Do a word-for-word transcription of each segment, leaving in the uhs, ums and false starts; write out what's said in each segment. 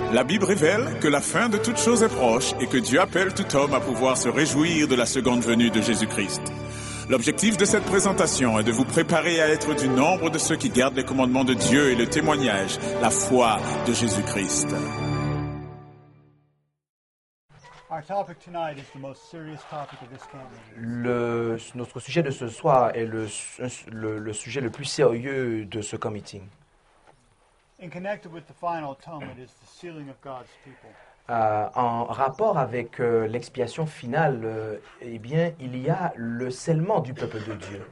La Bible révèle que la fin de toute chose est proche et que Dieu appelle tout homme à pouvoir se réjouir de la seconde venue de Jésus-Christ. L'objectif de cette présentation est de vous préparer à être du nombre de ceux qui gardent les commandements de Dieu et le témoignage, la foi de Jésus-Christ. Le, notre sujet de ce soir est le, le, le sujet le plus sérieux de ce camp meeting. Euh, en rapport avec euh, l'expiation finale, euh, eh bien, il y a le scellement du peuple de Dieu.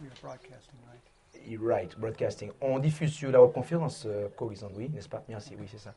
Right, broadcasting. On diffuse sur la conférence euh, Corizon, oui, n'est-ce pas? Merci, oui, c'est ça.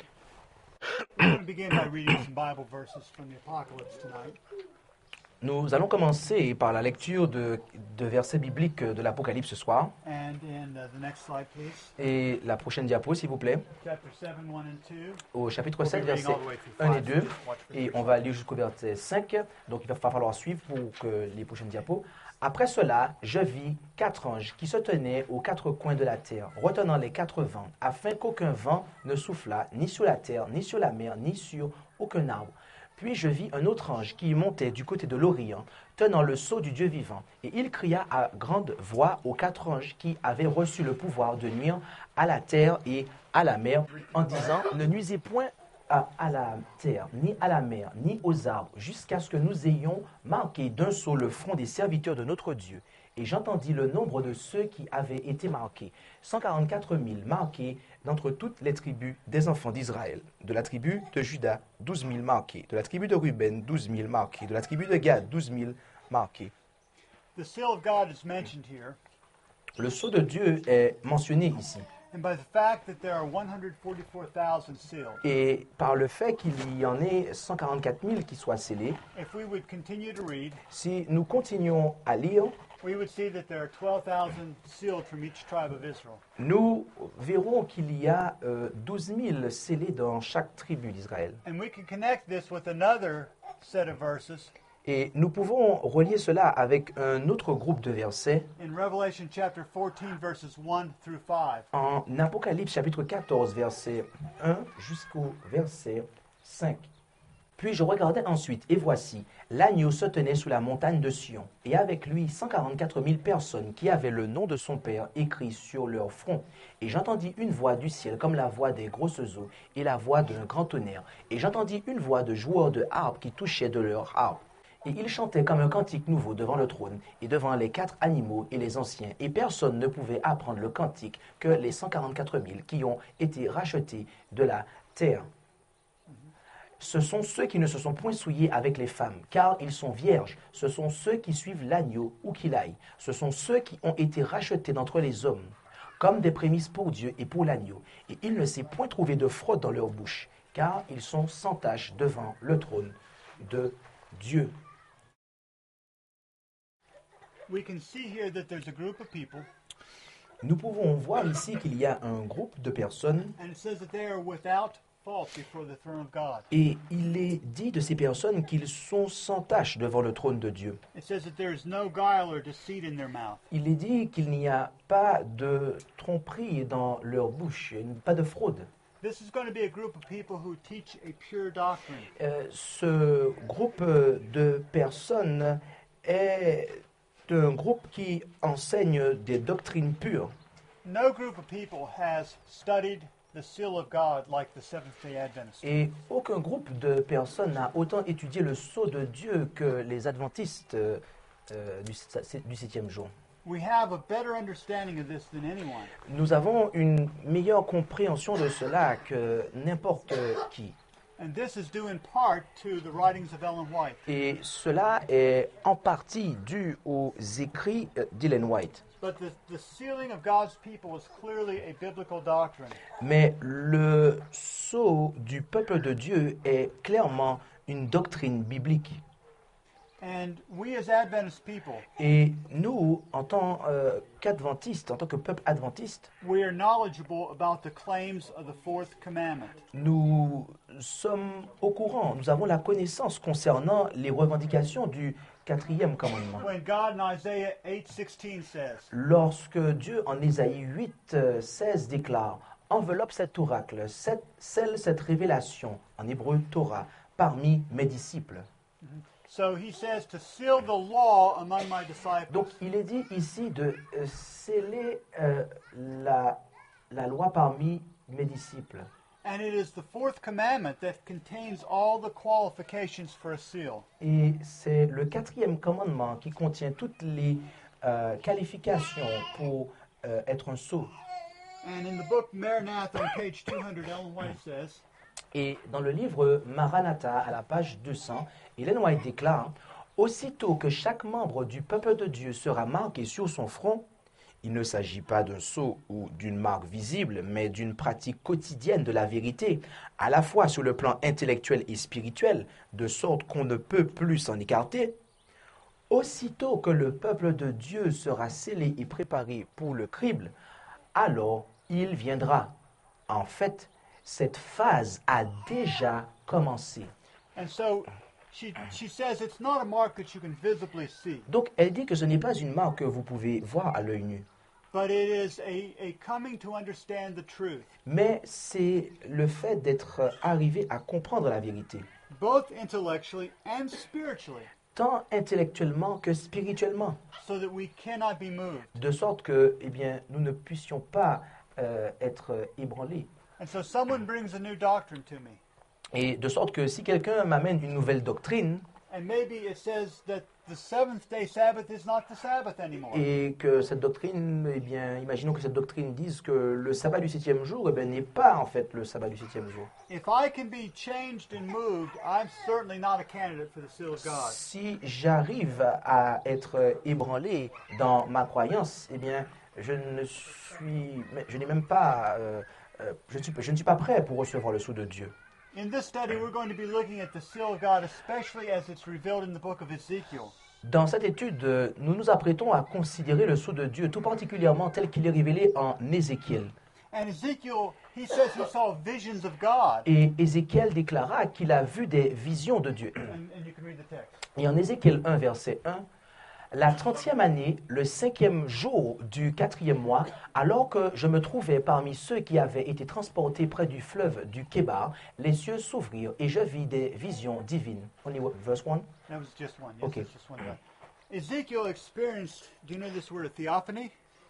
Nous allons commencer par la lecture de, de versets bibliques de l'Apocalypse ce soir. And in uh, the next slide, please. Et la prochaine diapo, s'il vous plaît. Chapter seven, one and two. Au chapitre We'll be sept, reading versets all the way through un et five, deux. so watch for Et the on va lire jusqu'au verset cinq. Donc il va falloir suivre pour que les prochaines diapos. Après cela, je vis quatre anges qui se tenaient aux quatre coins de la terre, retenant les quatre vents, afin qu'aucun vent ne soufflât ni sur la terre, ni sur la mer, ni sur aucun arbre. Puis je vis un autre ange qui montait du côté de l'Orient, tenant le sceau du Dieu vivant. Et il cria à grande voix aux quatre anges qui avaient reçu le pouvoir de nuire à la terre et à la mer, en disant, ne nuisez point à, à la terre, ni à la mer, ni aux arbres, jusqu'à ce que nous ayons marqué d'un sceau le front des serviteurs de notre Dieu. Et j'entendis le nombre de ceux qui avaient été marqués, cent quarante-quatre mille marqués d'entre toutes les tribus des enfants d'Israël. De la tribu de Juda, douze mille marqués. De la tribu de Ruben, douze mille marqués. De la tribu de Gad, douze mille marqués. The seal of God is mentioned here, Le sceau de Dieu est mentionné ici. and by the fact that there are one hundred forty-four thousand sealed, Et par le fait qu'il y en ait cent quarante-quatre mille qui soient scellés, if we would continue to read, si nous continuons à lire, we would see that there are twelve thousand sealed from each tribe of Israel. nous verrons qu'il y a euh, douze mille scellés dans chaque tribu d'Israël. And we can connect this with another set of verses Et nous pouvons relier cela avec un autre groupe de versets in Revelation chapter fourteen, verses one through five. en Apocalypse chapitre quatorze, verset un jusqu'au verset cinq. Puis je regardais ensuite, et voici, l'agneau se tenait sous la montagne de Sion, et avec lui cent quarante-quatre mille personnes qui avaient le nom de son Père écrit sur leur front. Et j'entendis une voix du ciel comme la voix des grosses eaux, et la voix d'un grand tonnerre. Et j'entendis une voix de joueurs de harpe qui touchaient de leur harpe. Et ils chantaient comme un cantique nouveau devant le trône, et devant les quatre animaux et les anciens. Et personne ne pouvait apprendre le cantique que les cent quarante-quatre mille qui ont été rachetés de la terre. Ce sont ceux qui ne se sont point souillés avec les femmes, car ils sont vierges. Ce sont ceux qui suivent l'agneau où qu'il aille. Ce sont ceux qui ont été rachetés d'entre les hommes, comme des prémices pour Dieu et pour l'agneau. Et il ne s'est point trouvé de fraude dans leur bouche, car ils sont sans tache devant le trône de Dieu. We can see here that there's a group of people, Nous pouvons voir ici qu'il y a un groupe de personnes, and it says that they are without fault before the throne of God. et il est dit de ces personnes qu'ils sont sans tache devant le trône de Dieu. It says that there is no guile or deceit in their mouth. Il est dit qu'il n'y a pas de tromperie dans leur bouche, pas de fraude. This is going to be a group of people who teach a pure doctrine. Euh, ce groupe de personnes est un groupe qui enseigne des doctrines pures. No group of people has studied the seal of God like the Seventh-day Adventists. Et aucun groupe de personnes n'a autant étudié le sceau de Dieu que les adventistes euh, euh, du, du septième jour. We have a better understanding of this than anyone. Nous avons une meilleure compréhension de cela que n'importe qui. And this is due in part to the writings of Ellen White. Et cela est en partie dû aux écrits euh, d'Ellen White. But the, the sealing of God's people is clearly a biblical doctrine. Mais le sceau du peuple de Dieu est clairement une doctrine biblique. And we as Adventist people, Et nous, en tant euh, qu'adventistes, en tant que peuple adventiste, we are knowledgeable about the claims of the fourth commandment. nous sommes au courant, nous avons la connaissance concernant les revendications du quatrième commandement. When God in Isaiah eight sixteen says, Lorsque Dieu, en Ésaïe huit, seize, déclare « enveloppe cet oracle, cette, scelle cette révélation, en hébreu Torah, parmi mes disciples. So he says to seal the law among my disciples. Donc il est dit ici de euh, sceller euh, la, la loi parmi mes disciples. And it is the fourth commandment that contains all the qualifications for a seal. Et c'est le quatrième commandement qui contient toutes les euh, qualifications pour euh, être un sceau. And in the book Maranatha on page two hundred, Ellen White says, Et dans le livre Maranatha, à la page deux cents, Ellen White déclare « Aussitôt que chaque membre du peuple de Dieu sera marqué sur son front, il ne s'agit pas d'un sceau ou d'une marque visible, mais d'une pratique quotidienne de la vérité, à la fois sur le plan intellectuel et spirituel, de sorte qu'on ne peut plus s'en écarter. Aussitôt que le peuple de Dieu sera scellé et préparé pour le crible, alors il viendra. En fait, cette phase a déjà commencé. » and so she she says it's not a mark that you can visibly see, Donc, elle dit que ce n'est pas une marque que vous pouvez voir à l'œil nu, but it is a, a coming to understand the truth, mais c'est le fait d'être arrivé à comprendre la vérité, both intellectually and spiritually, tant intellectuellement que spirituellement, so that we cannot be moved. de sorte que, eh bien, nous ne puissions pas euh, être ébranlés. And so someone brings a new doctrine to me, Et de sorte que si quelqu'un m'amène une nouvelle doctrine, and maybe it says that the seventh day Sabbath is not the Sabbath anymore. et que cette doctrine, eh bien, imaginons que cette doctrine dise que le sabbat du septième jour, eh bien, n'est pas en fait le sabbat du septième jour. If I can be changed and moved, I'm certainly not a candidate for the seal of God. Si j'arrive à être ébranlé dans ma croyance, eh bien, je ne suis, je n'ai même pas, euh, euh, je, ne suis, je ne suis pas prêt pour recevoir le sceau de Dieu. In this study, we're going to be looking at the seal of God, especially as it's revealed in the book of Ezekiel. Dans cette étude, euh, nous nous apprêtons à considérer le sceau de Dieu, tout particulièrement tel qu'il est révélé en Ézéchiel. And Ezekiel, he says he saw visions of God. Et Ézéchiel déclara qu'il a vu des visions de Dieu. And, and you can read the text. Et en Ézéchiel un, verset un, la trentième année, le cinquième jour du quatrième mois, alors que je me trouvais parmi ceux qui avaient été transportés près du fleuve du Kébar, les cieux s'ouvrirent et je vis des visions divines. Only what, verse one? That was just one. Yes, Okay. that's just one. Ezekiel experienced, do you know this word, a theophany?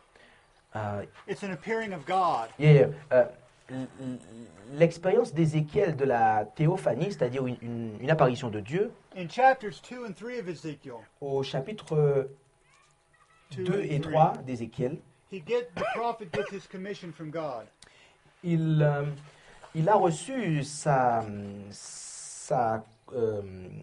Uh, It's an appearing of God. yeah, yeah. Uh, l- l- L'expérience d'Ézéchiel de la théophanie, c'est-à-dire une, une- une apparition de Dieu, In chapters two and three of Ezekiel, au chapitre two deux and et three, trois d'Ézéchiel, he get the prophet gets his commission from God. il, euh, il a reçu sa, sa, euh,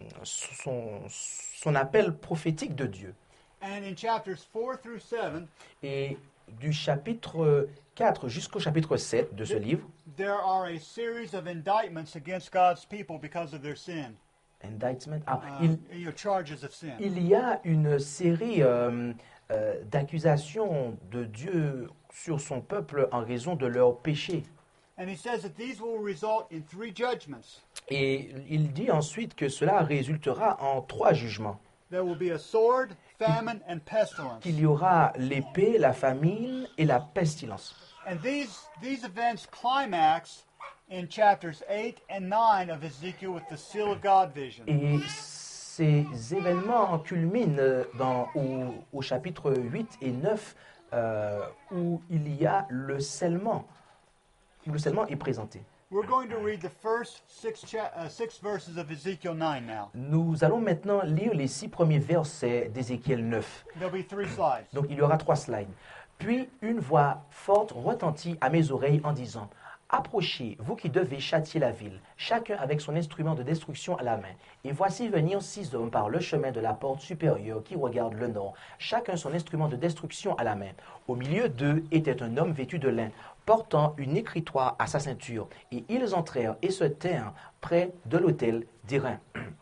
son, son appel prophétique de Dieu. And in chapters four through seven, Et du chapitre quatre jusqu'au chapitre sept de ce livre, there are a series of indictments against God's people because of their sin. indictment, ah, Uh, il, you know, charges of sin. il y a une série euh, euh, d'accusations de Dieu sur son peuple en raison de leurs péchés. And he says that these will result in three judgments. Et il dit ensuite que cela résultera en trois jugements. There will be a sword, famine, and pestilence. Qu'il y aura l'épée, la famine et la pestilence. And these these events climax in chapters eight and nine of Ezekiel with the seal of God vision. Et ces événements culminent dans, au, au chapitre huit et neuf euh, où il y a le scellement, où le scellement est présenté. We're going to read the first six cha- uh, six verses of Ezekiel nine now. Nous allons maintenant lire les six premiers versets d'Ézéchiel neuf. There'll be three slides. Donc il y aura trois slides. Puis une voix forte retentit à mes oreilles en disant « Approchez, vous qui devez châtier la ville, chacun avec son instrument de destruction à la main. Et voici venir six hommes par le chemin de la porte supérieure qui regarde le nord, chacun son instrument de destruction à la main. Au milieu d'eux était un homme vêtu de lin, portant une écritoire à sa ceinture. Et ils entrèrent et se tinrent près de l'autel d'Airain.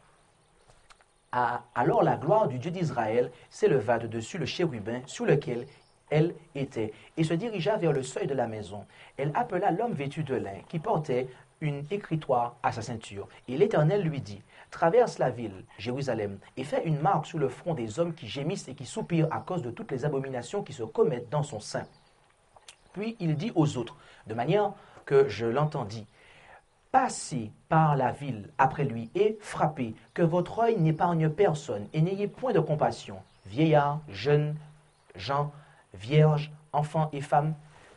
Ah, alors la gloire du Dieu d'Israël s'éleva de dessus le chérubin sur lequel elle était, et se dirigea vers le seuil de la maison. Elle appela l'homme vêtu de lin, qui portait une écritoire à sa ceinture. Et l'Éternel lui dit, « Traverse la ville, Jérusalem, et fais une marque sur le front des hommes qui gémissent et qui soupirent à cause de toutes les abominations qui se commettent dans son sein. » Puis il dit aux autres, de manière que je l'entendis. Passez par la ville après lui et frappez, que votre œil n'épargne personne, et n'ayez point de compassion. Vieillards, jeunes, gens, vierges, enfants et femmes,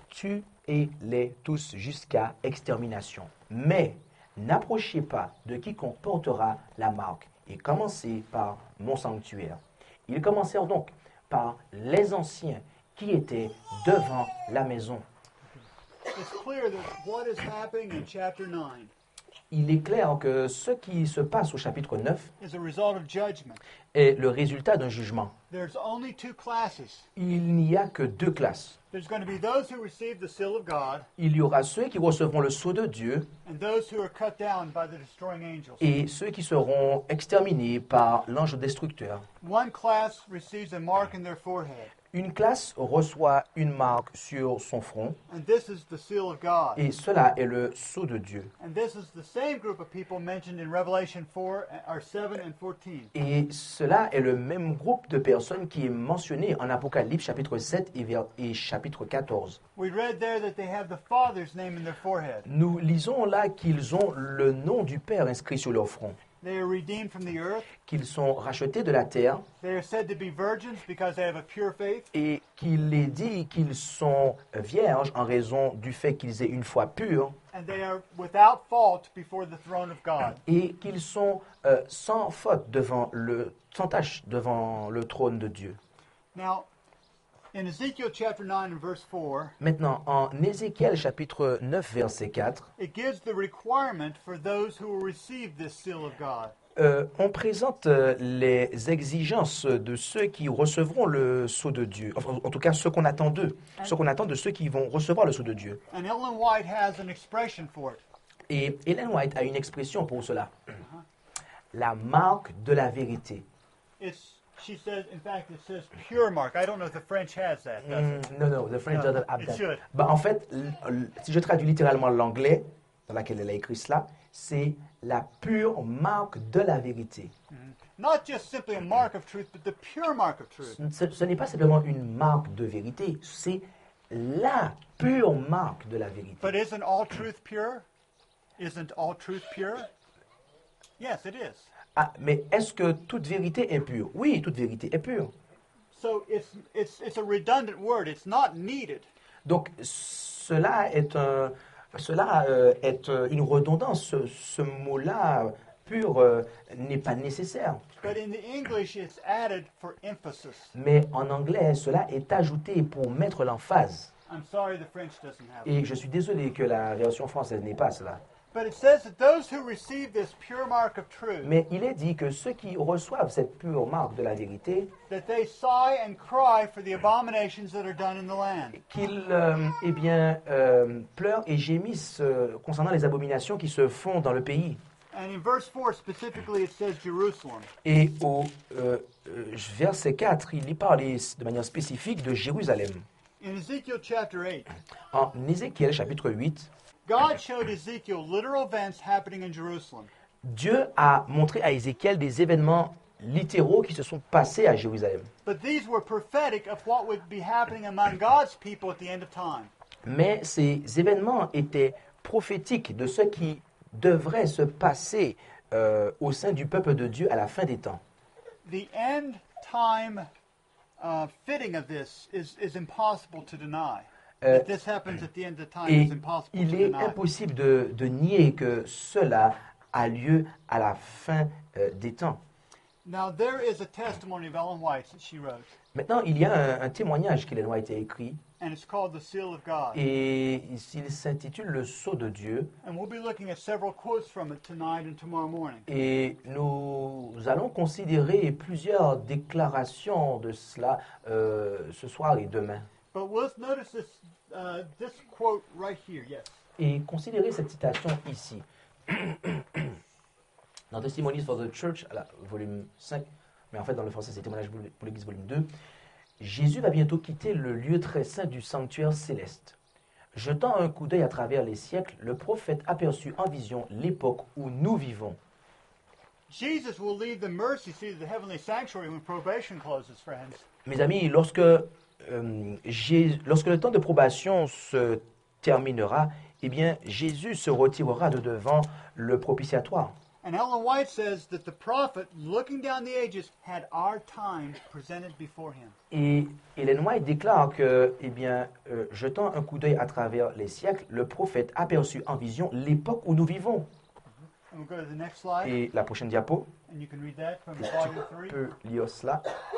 tuez-les tous jusqu'à extermination. Mais n'approchez pas de quiconque portera la marque, et commencez par mon sanctuaire. Ils commencèrent donc par les anciens qui étaient devant la maison. It's clear that what is happening in chapter nine Il est clair que ce qui se passe au chapitre neuf is a result of judgment. est le résultat d'un jugement. There's only two classes. Il n'y a que deux classes. There's going to be those who receive the seal of God Il y aura ceux qui recevront le sceau de Dieu and those who are cut down by the destroying angels. et ceux qui seront exterminés par l'ange destructeur. One class receives a mark in their forehead, Une classe reçoit une marque sur son front and this is the seal of God. et cela est le sceau de Dieu. And this is the same group of people mentioned in Revelation four, or seven and fourteen. Et cela est le même groupe de personnes qui est mentionné en Apocalypse chapitre sept et, vers- et chapitre quatorze. We read there that they have the Father's name in their forehead. Nous lisons là qu'ils ont le nom du Père inscrit sur leur front, They are redeemed from the earth. qu'ils sont rachetés de la terre They are said to be virgins because they have a pure faith. et qu'il est dit qu'ils sont vierges en raison du fait qu'ils aient une foi pure And they are without fault before the throne of God. et qu'ils sont euh, sans faute devant le, sans tache devant le trône de Dieu. Now, in Ezekiel chapter nine and verse four, Maintenant, en Ézéchiel chapitre neuf, verset quatre, it gives the requirement for those who will receive this seal of God. euh, on présente euh, les exigences de ceux qui recevront le sceau de Dieu. Enfin, en tout cas, ce qu'on attend d'eux, ce qu'on attend de ceux qui vont recevoir le sceau de Dieu. And Ellen White has an expression for it. Et Ellen White a une expression pour cela. La marque de la vérité. It's, she says, in fact, it says pure mark. I don't know if the French has that, does it? Mm, no, no, the French No, doesn't have it that. should. Bah, en fait, l- l- si je traduis littéralement l'anglais, dans laquelle elle a écrit cela, c'est la pure marque de la vérité. Not just simply a mark of truth, but the pure mark of truth. Ce, ce n'est pas simplement une marque de vérité, c'est la pure marque de la vérité. But isn't all truth pure? Isn't all truth pure? Yes, it is. Ah, mais est-ce que toute vérité est pure? Oui, toute vérité est pure. So it's it's it's a redundant word. It's not needed. Donc cela est un, cela euh, est euh, une redondance. Ce, ce mot-là pur euh, n'est pas nécessaire. But in the English, it's added for emphasis. Mais en anglais, cela est ajouté pour mettre l'emphase. I'm sorry the French doesn't have it. Et je suis désolé que la version française n'ait pas cela. But it says that those who receive this pure mark of truth, Mais il est dit que ceux qui reçoivent cette pure marque de la vérité, that they sigh and cry for the abominations that are done in the land. qu'ils euh, eh bien, euh, pleurent et gémissent euh, concernant les abominations qui se font dans le pays. And in verse four specifically, it says Jerusalem. Et au euh, euh, verset quatre, il y parle de manière spécifique de Jérusalem. In Ezekiel chapter eight, En Ézéchiel chapitre huit, God showed Ezekiel literal events happening in Jerusalem. Dieu a montré à Ézéchiel des événements littéraux qui se sont passés à Jérusalem. But these were prophetic of what would be happening among God's people at the end of time. Mais ces événements étaient prophétiques de ce qui devrait se passer euh, au sein du peuple de Dieu à la fin des temps. The end time uh, fitting of this is, is impossible to deny. Euh, that this happens at the end of time Et is impossible il to est deny. impossible de, de nier que cela a lieu à la fin euh, des temps. Now there is a testimony of Ellen White that she wrote, Maintenant, il y a un, un témoignage qu'Ellen White a écrit and it's called The Seal of God. et il s'intitule Le Sceau de Dieu. And we'll be looking at several quotes from it tonight and tomorrow morning. Et nous allons considérer plusieurs déclarations de cela euh, ce soir et demain. But we'll notice this, uh, this quote right here, yes. Et considérez cette citation ici. Dans Testimonies for the Church, à la, volume cinq, mais en fait dans le français c'est Témoignages pour l'Église, volume deux. Jésus va bientôt quitter le lieu très saint du sanctuaire céleste. Jetant un coup d'œil à travers les siècles, le prophète aperçut en vision l'époque où nous vivons. Jesus will leave the mercy seat of the heavenly sanctuary when probation closes, friends. Mes amis, lorsque, euh, Jésus- lorsque le temps de probation se terminera, eh bien, Jésus se retirera de devant le propitiatoire. And Ellen White says that the prophet, looking down the ages, had our time presented before him. Et Ellen White déclare que, eh bien, euh, jetant un coup d'œil à travers les siècles, le prophète aperçut en vision l'époque où nous vivons. And we'll go to the next slide, Et la prochaine diapo, and you can read that from tu volume three. peux lire cela.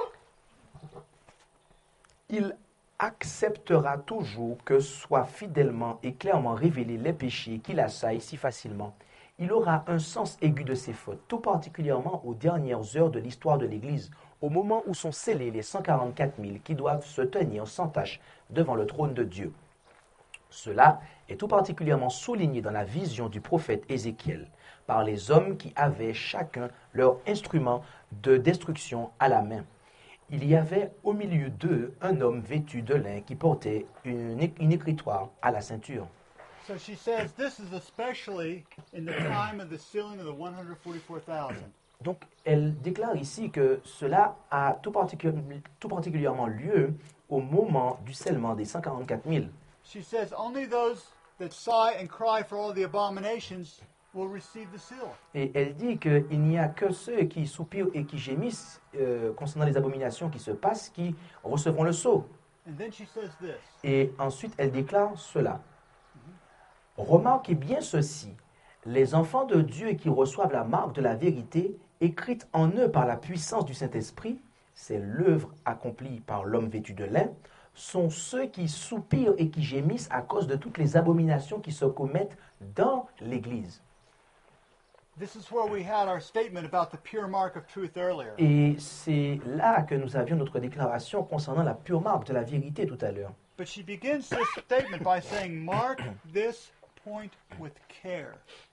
Il acceptera toujours que soient fidèlement et clairement révélés les péchés qui l'assaillent si facilement. Il aura un sens aigu de ses fautes, tout particulièrement aux dernières heures de l'histoire de l'Église, au moment où sont scellés les cent quarante-quatre mille qui doivent se tenir sans tache devant le trône de Dieu. Cela est tout particulièrement souligné dans la vision du prophète Ézéchiel, par les hommes qui avaient chacun leur instrument de destruction à la main. Il y avait au milieu d'eux un homme vêtu de lin qui portait une, une écritoire à la ceinture. So she says this is especially in the time of the sealing of the one hundred forty-four thousand. Donc, elle déclare ici que cela a tout, particu- tout particulièrement lieu au moment du scellement des cent quarante-quatre mille. She says only those that sigh and cry for all the abominations will receive the seal. Et elle dit qu'il n'y a que ceux qui soupirent et qui gémissent euh, concernant les abominations qui se passent qui recevront le sceau. And then she says this. Et ensuite, elle déclare cela. Remarquez bien ceci. Les enfants de Dieu qui reçoivent la marque de la vérité, écrite en eux par la puissance du Saint-Esprit, c'est l'œuvre accomplie par l'homme vêtu de lin, sont ceux qui soupirent et qui gémissent à cause de toutes les abominations qui se commettent dans l'Église. This is where we had our statement about the pure mark of truth earlier. Et c'est là que nous avions notre déclaration concernant la pure marque de la vérité tout à l'heure. But she begins this statement by saying, mark this point with care.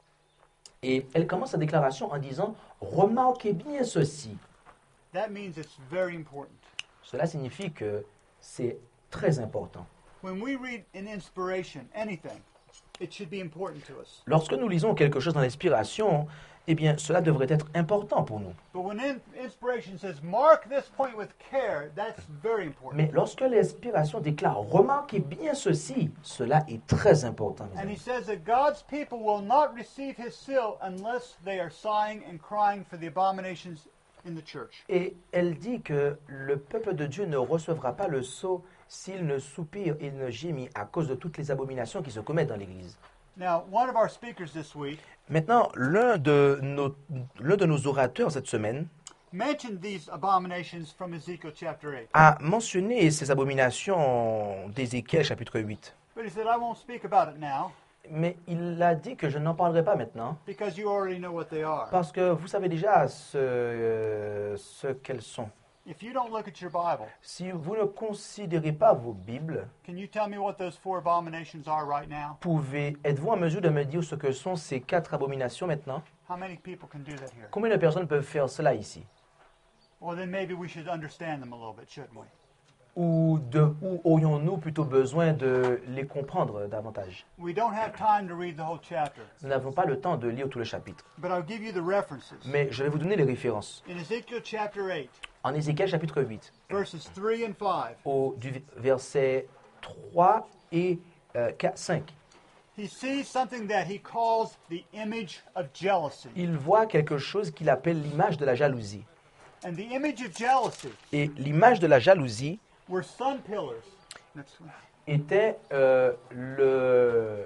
Et elle commence sa déclaration en disant « Remarquez bien ceci ». That means it's very important. Cela signifie que c'est très important. When we read in inspiration anything, it should be important to us. Lorsque nous lisons quelque chose dans l'inspiration, eh bien, cela devrait être important pour nous. But when in, inspiration says, mark this point with care, that's very important. Mais lorsque l'inspiration déclare « Remarquez bien ceci », cela est très important. mes And he amis. says that God's people will not receive his seal unless they are sighing and crying for the abominations in the church. Et elle dit que le peuple de Dieu ne recevra pas le sceau s'il ne soupire et ne gémit à cause de toutes les abominations qui se commettent dans l'Église. Now, one of our speakers this week Maintenant, l'un de nos, l'un de nos orateurs cette semaine mentioned these abominations from Ezekiel chapter eight. a mentionné ces abominations d'Ézéchiel chapitre huit. But he said, I won't speak about it now Mais il a dit que je n'en parlerai pas maintenant because you already know what they are. parce que vous savez déjà ce, euh, ce qu'elles sont. If you don't look at your Bible, Si vous ne considérez pas vos Bibles, can you tell me what those four abominations are right now? pouvez, êtes-vous en mesure de me dire ce que sont ces quatre abominations maintenant? How many people can do that here? Combien de personnes peuvent faire cela ici? Well, then maybe we should understand them a little bit, shouldn't we? Ou, de, ou aurions-nous plutôt besoin de les comprendre davantage? We don't have time to read the whole chapter, Nous n'avons pas le temps de lire tout le chapitre. but I'll give you the references. Mais je vais vous donner les références. In Ezekiel chapter eight, En Ézéchiel chapitre huit, verses three and five, au, du verset trois et euh, quatre, cinq, he sees something that he calls the image of jealousy. il voit quelque chose qu'il appelle l'image de la jalousie. And the image of jealousy Et l'image de la jalousie were sun pillars. Next one. était euh, le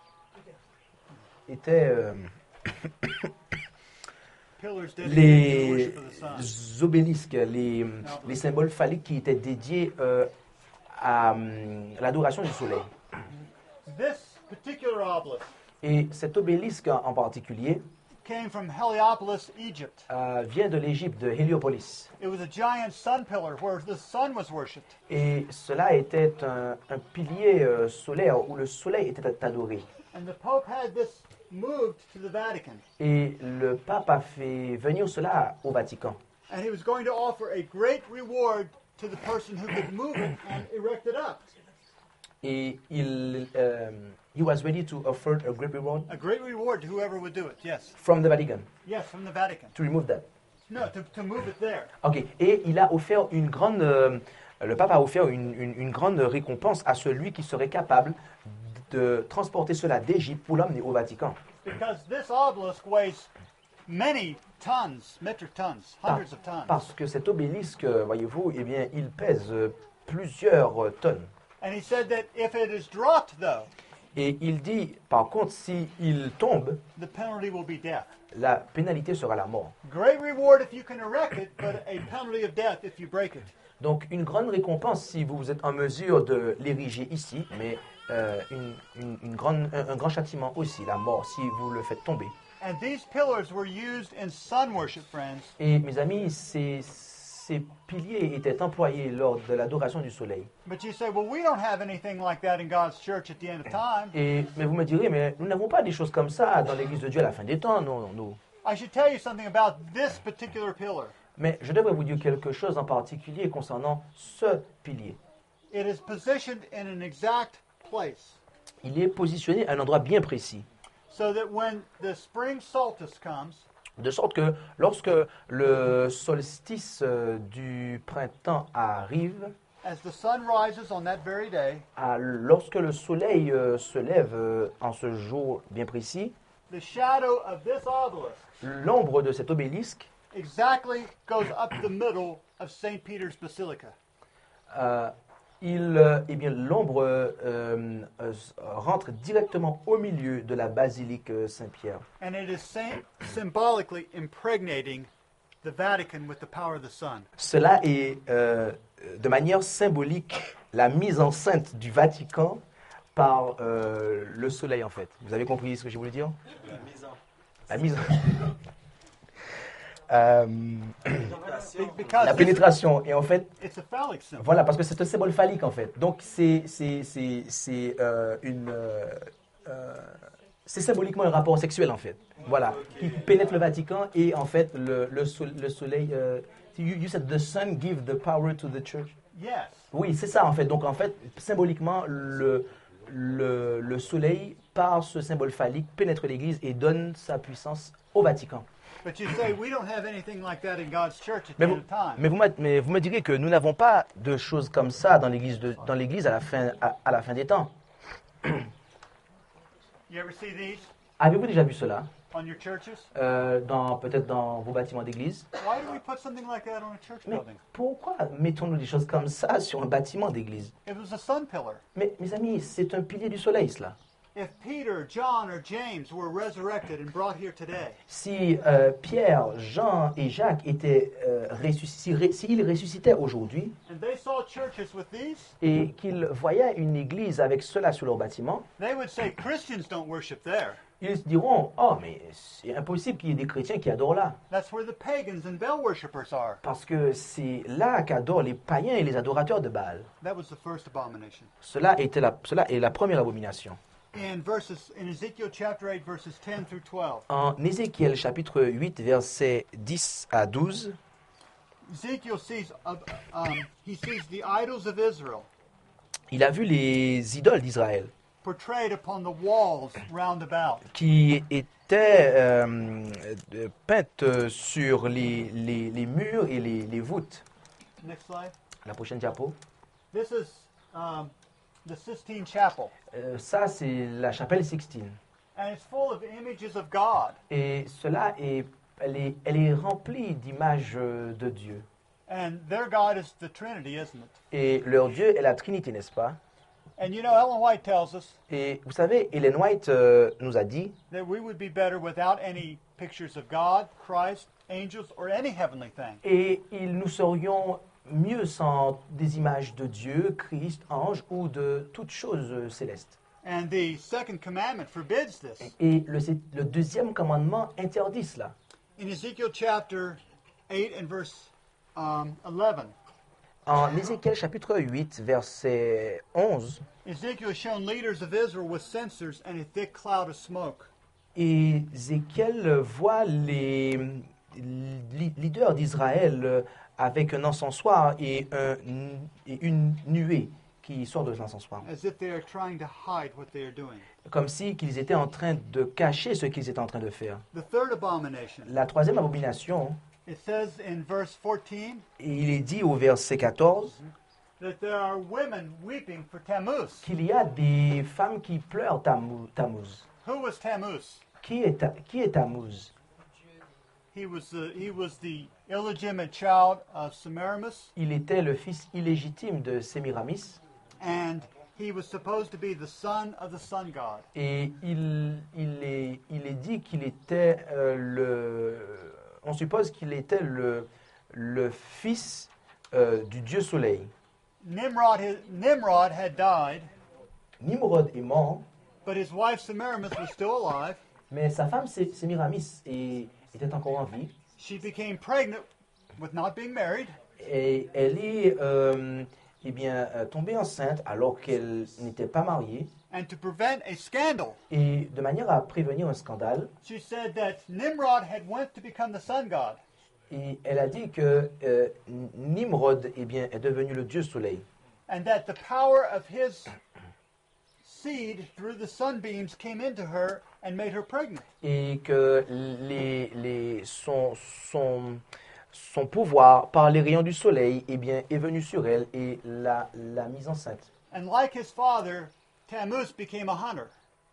était euh, Pillars dedicated to the worship of the sun. les obélisques, les, les symboles phalliques qui étaient dédiés euh, à hum, l'adoration du soleil. This particular obelisk Et cet obélisque en en particulier came from Heliopolis, Egypt. euh, vient de l'Égypte, de Héliopolis. It was a giant sun pillar where the sun was worshipped. Et cela était un, un pilier euh, solaire où le soleil était adoré. And the Pope had this moved to the Vatican. Et le pape a fait venir cela au Vatican. And he was going to offer a great reward to the person who could move it and erect it up. Et il, um, he was ready to offer a great reward A great reward to whoever would do it. Yes. from the Vatican Yes, from the Vatican. to remove that. No, to, to move it there. Ok. Et il a offert une grande, euh, le pape a offert une, une, une grande récompense à celui qui serait capable de transporter cela d'Égypte pour l'emmener au Vatican. Because this obelisk weighs many tons, metric tons, Par- hundreds of tons. parce que cet obélisque, voyez-vous, eh bien, il pèse euh, plusieurs euh, tonnes. And he said that if it is dropped, though, Et il dit, par contre, s'il tombe, the penalty will be death. la pénalité sera la mort. Great reward if you can erect it, but a penalty of death if you break it. Donc, une grande récompense si vous êtes en mesure de l'ériger ici, mais euh, une, une- une grande, un, un grand châtiment aussi, la mort, si vous le faites tomber. And these pillars were used in sun worship, friends. Et mes amis, ces, ces piliers étaient employés lors de l'adoration du soleil. But you say, well, we don't have anything like that in God's church at the end of time. Et, mais vous me direz, mais nous n'avons pas des choses comme ça dans l'Église de Dieu à la fin des temps, non, non, non. I should tell you something about this particular pillar. Mais je devrais vous dire quelque chose en particulier concernant ce pilier. It is positioned in an exact place Il est positionné à un endroit bien précis, so that when the spring solstice comes, de sorte que lorsque le solstice euh, du printemps arrive, as the sun rises on that very day, à- lorsque le soleil euh, se lève euh, en ce jour bien précis, the shadow of this obelisk l'ombre de cet obélisque exactly goes up the middle of Saint Peter's Basilica. euh, il, euh, eh bien, l'ombre euh, euh, rentre directement au milieu de la basilique euh, Saint-Pierre. And it is sy- symbolically impregnating the Vatican with the power of the sun. Cela est euh, de manière symbolique la mise en scène du Vatican par euh, le soleil en fait. Vous avez compris ce que je voulais dire? La mise en... Euh, Be- Because la this- pénétration. Et en fait, it's a phallic symbol. voilà, parce que c'est un symbole phallique en fait. Donc c'est c'est c'est c'est euh, une euh, euh, c'est symboliquement un rapport sexuel en fait. Voilà, qui pénètre le Vatican et en fait le le, sol- le soleil. euh, you, you said the sun give the power to the church. Yes. Oui, c'est ça en fait. Donc en fait, symboliquement, le le, le soleil par ce symbole phallique pénètre l'Église et donne sa puissance au Vatican. But you say we don't have anything like that in God's church at the Mais end vous, of time. mais, vous, m'a- mais vous me direz que nous n'avons pas de choses comme ça dans l'Église de- dans l'Église à la fin à, à la fin des temps. You ever see these Avez-vous déjà vu cela on your churches? euh, dans peut-être dans vos bâtiments d'église? Why do we put something like that on a church Mais building? pourquoi mettons-nous des choses comme ça sur un bâtiment d'église? It was a sun pillar. Mais mes amis, c'est un pilier du soleil cela. If Peter, John, or James were resurrected and brought here today, Si euh, Pierre, Jean et Jacques étaient euh, ressuscités, s'ils ressuscitaient aujourd'hui and they saw churches with these, et qu'ils voyaient une église avec cela sur leur bâtiment, they would say Christians don't worship there. ils se diront, oh mais c'est impossible qu'il y ait des chrétiens qui adorent là. That's where the pagans and Baal worshippers are. Parce que c'est là qu'adorent les païens et les adorateurs de Baal. That was the first abomination. Cela, était la, cela est la première abomination. In verses in Ezekiel chapter eight, verses ten through twelve, En Ézéchiel chapitre huit, versets dix à douze, Ezekiel sees uh, um, he sees the idols of Israel il a vu les idoles d'Israël portrayed upon the walls round about. qui étaient euh, euh, peintes sur les, les, les murs et les, les voûtes. Next slide. La prochaine diapo. This is um, the Sistine Chapel, Euh, ça, c'est la chapelle Sixtine. and it's full of images of God. Et cela est, elle est, elle est remplie d'images euh, de Dieu. And their God is the Trinity, isn't it? Et leur Dieu est la Trinité, n'est-ce pas? And you know, Ellen White tells us Et vous savez, Ellen White euh, nous a dit that we would be better without any pictures of God, Christ, angels, or any heavenly thing. et il nous serions mieux sans des images de Dieu, Christ, ange ou de toutes choses euh, célestes. And the second commandment forbids this. Et le, le deuxième commandement interdit cela. In Ezekiel chapter eight and verse um, eleven, En Ézéchiel chapitre huit, verset onze, Ezekiel has shown leaders of Israel with censers and a thick cloud of smoke. Ézéchiel voit les li- leaders d'Israël avec un encensoir et, un, et une nuée qui sort de l'encensoir. As if they are trying to hide what they are doing. Comme si qu'ils étaient en train de cacher ce qu'ils étaient en train de faire. The third abomination, La troisième abomination, it says in verse fourteen, il est dit au verset quatorze, that there are women weeping for Tammuz. qu'il y a des femmes qui pleurent Tammuz. Tammuz. Who was Tammuz? Qui est, Ta- qui est Tammuz? He was the he was the illegitimate child of Semiramis, Il était le fils illégitime de Sémiramis and he was supposed to be the son of the sun god. et il, il, est, il est dit qu'il était euh, le... On suppose qu'il était le, le fils euh, du dieu soleil. Nimrod his, Nimrod had died, Nimrod est mort, but his wife Semiramis was still alive. mais sa femme Sé- Sémiramis est- était encore en vie. She became pregnant with not being married, Et elle est euh, eh bien, euh, tombée enceinte alors qu'elle n'était pas mariée. and to prevent a scandal, Et de manière à prévenir un scandale, she said that Nimrod had went to become the sun god, et elle a dit que euh, Nimrod eh bien, est devenu le dieu soleil. and that the power of his seed through the sunbeams came into her and made her pregnant. Et que les, les, son, son, son pouvoir par les rayons du soleil eh bien, est venu sur elle et l'a, l'a mise enceinte. And like his father, Tammuz became a hunter.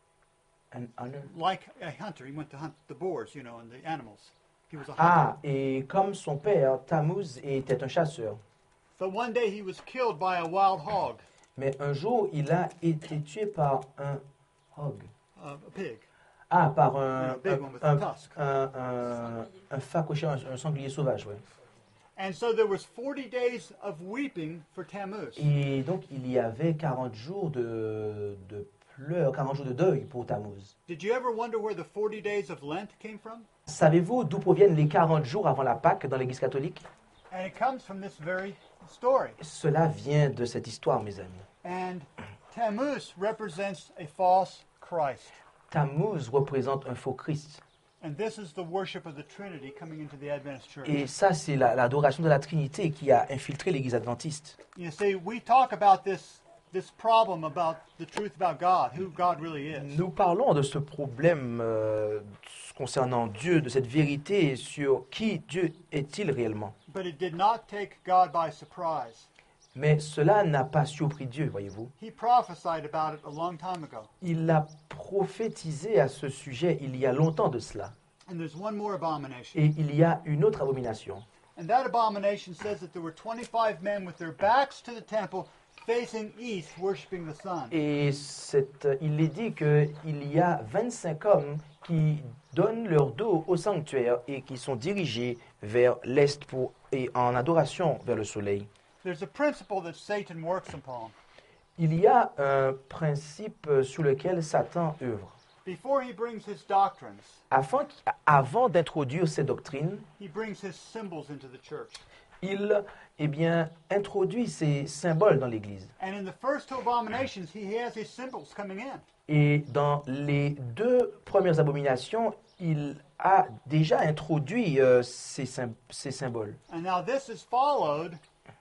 Un honor. Like a hunter, he went to hunt the boars, you know, and the animals. He was a hunter. Ah, et comme son père, Tammuz était un chasseur. So one day he was killed by a wild hog, Mais un jour, il a été tué par un hog. uh, a pig. Ah, par un, A big one with un, a tusk. un, un, un phacochère, un, un sanglier sauvage, ouais. And so there was forty days of weeping for Tammuz. Et donc, il y avait quarante jours de, de pleurs, quarante jours de deuil pour Tammuz. Did you ever wonder where the forty days of Lent came from? Savez-vous d'où proviennent les quarante jours avant la Pâque dans l'Église catholique? And it comes from this very story. Cela vient de cette histoire, mes amis. And Tammuz represents a false Christ. Tammuz représente un faux Christ. And this is the worship of the Trinity coming into the Adventist Church. Et ça, c'est la- l'adoration de la Trinité qui a infiltré l'Église adventiste. You see, we talk about this this problem about the truth about God, who God really is. Nous parlons de ce problème euh, concernant Dieu, de cette vérité sur qui Dieu est-il réellement. But it did not take God by surprise. Mais cela n'a pas surpris Dieu, voyez-vous. He prophesied about it a long time ago. Il a prophétisé à ce sujet il y a longtemps de cela. And there's one more abomination. Et il y a une autre abomination. And that abomination says that there were twenty-five men with their backs to the temple facing east worshiping the sun. Et cette- il est dit qu'il y a vingt-cinq hommes qui donnent leur dos au sanctuaire et qui sont dirigés vers l'est pour, et en adoration vers le soleil. There's a principle that Satan works upon. Il y a un principe sous lequel Satan œuvre. Before he brings his doctrines, Afin, qu'- avant d'introduire ces doctrines, he brings his symbols into the church. il eh bien, introduit ces symboles dans l'Église. And in the first two abominations, he has his symbols coming in. Et dans les deux premières abominations, il a déjà introduit euh, ces, sym- ces symboles. And now this is followed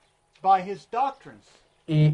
by his doctrines. Et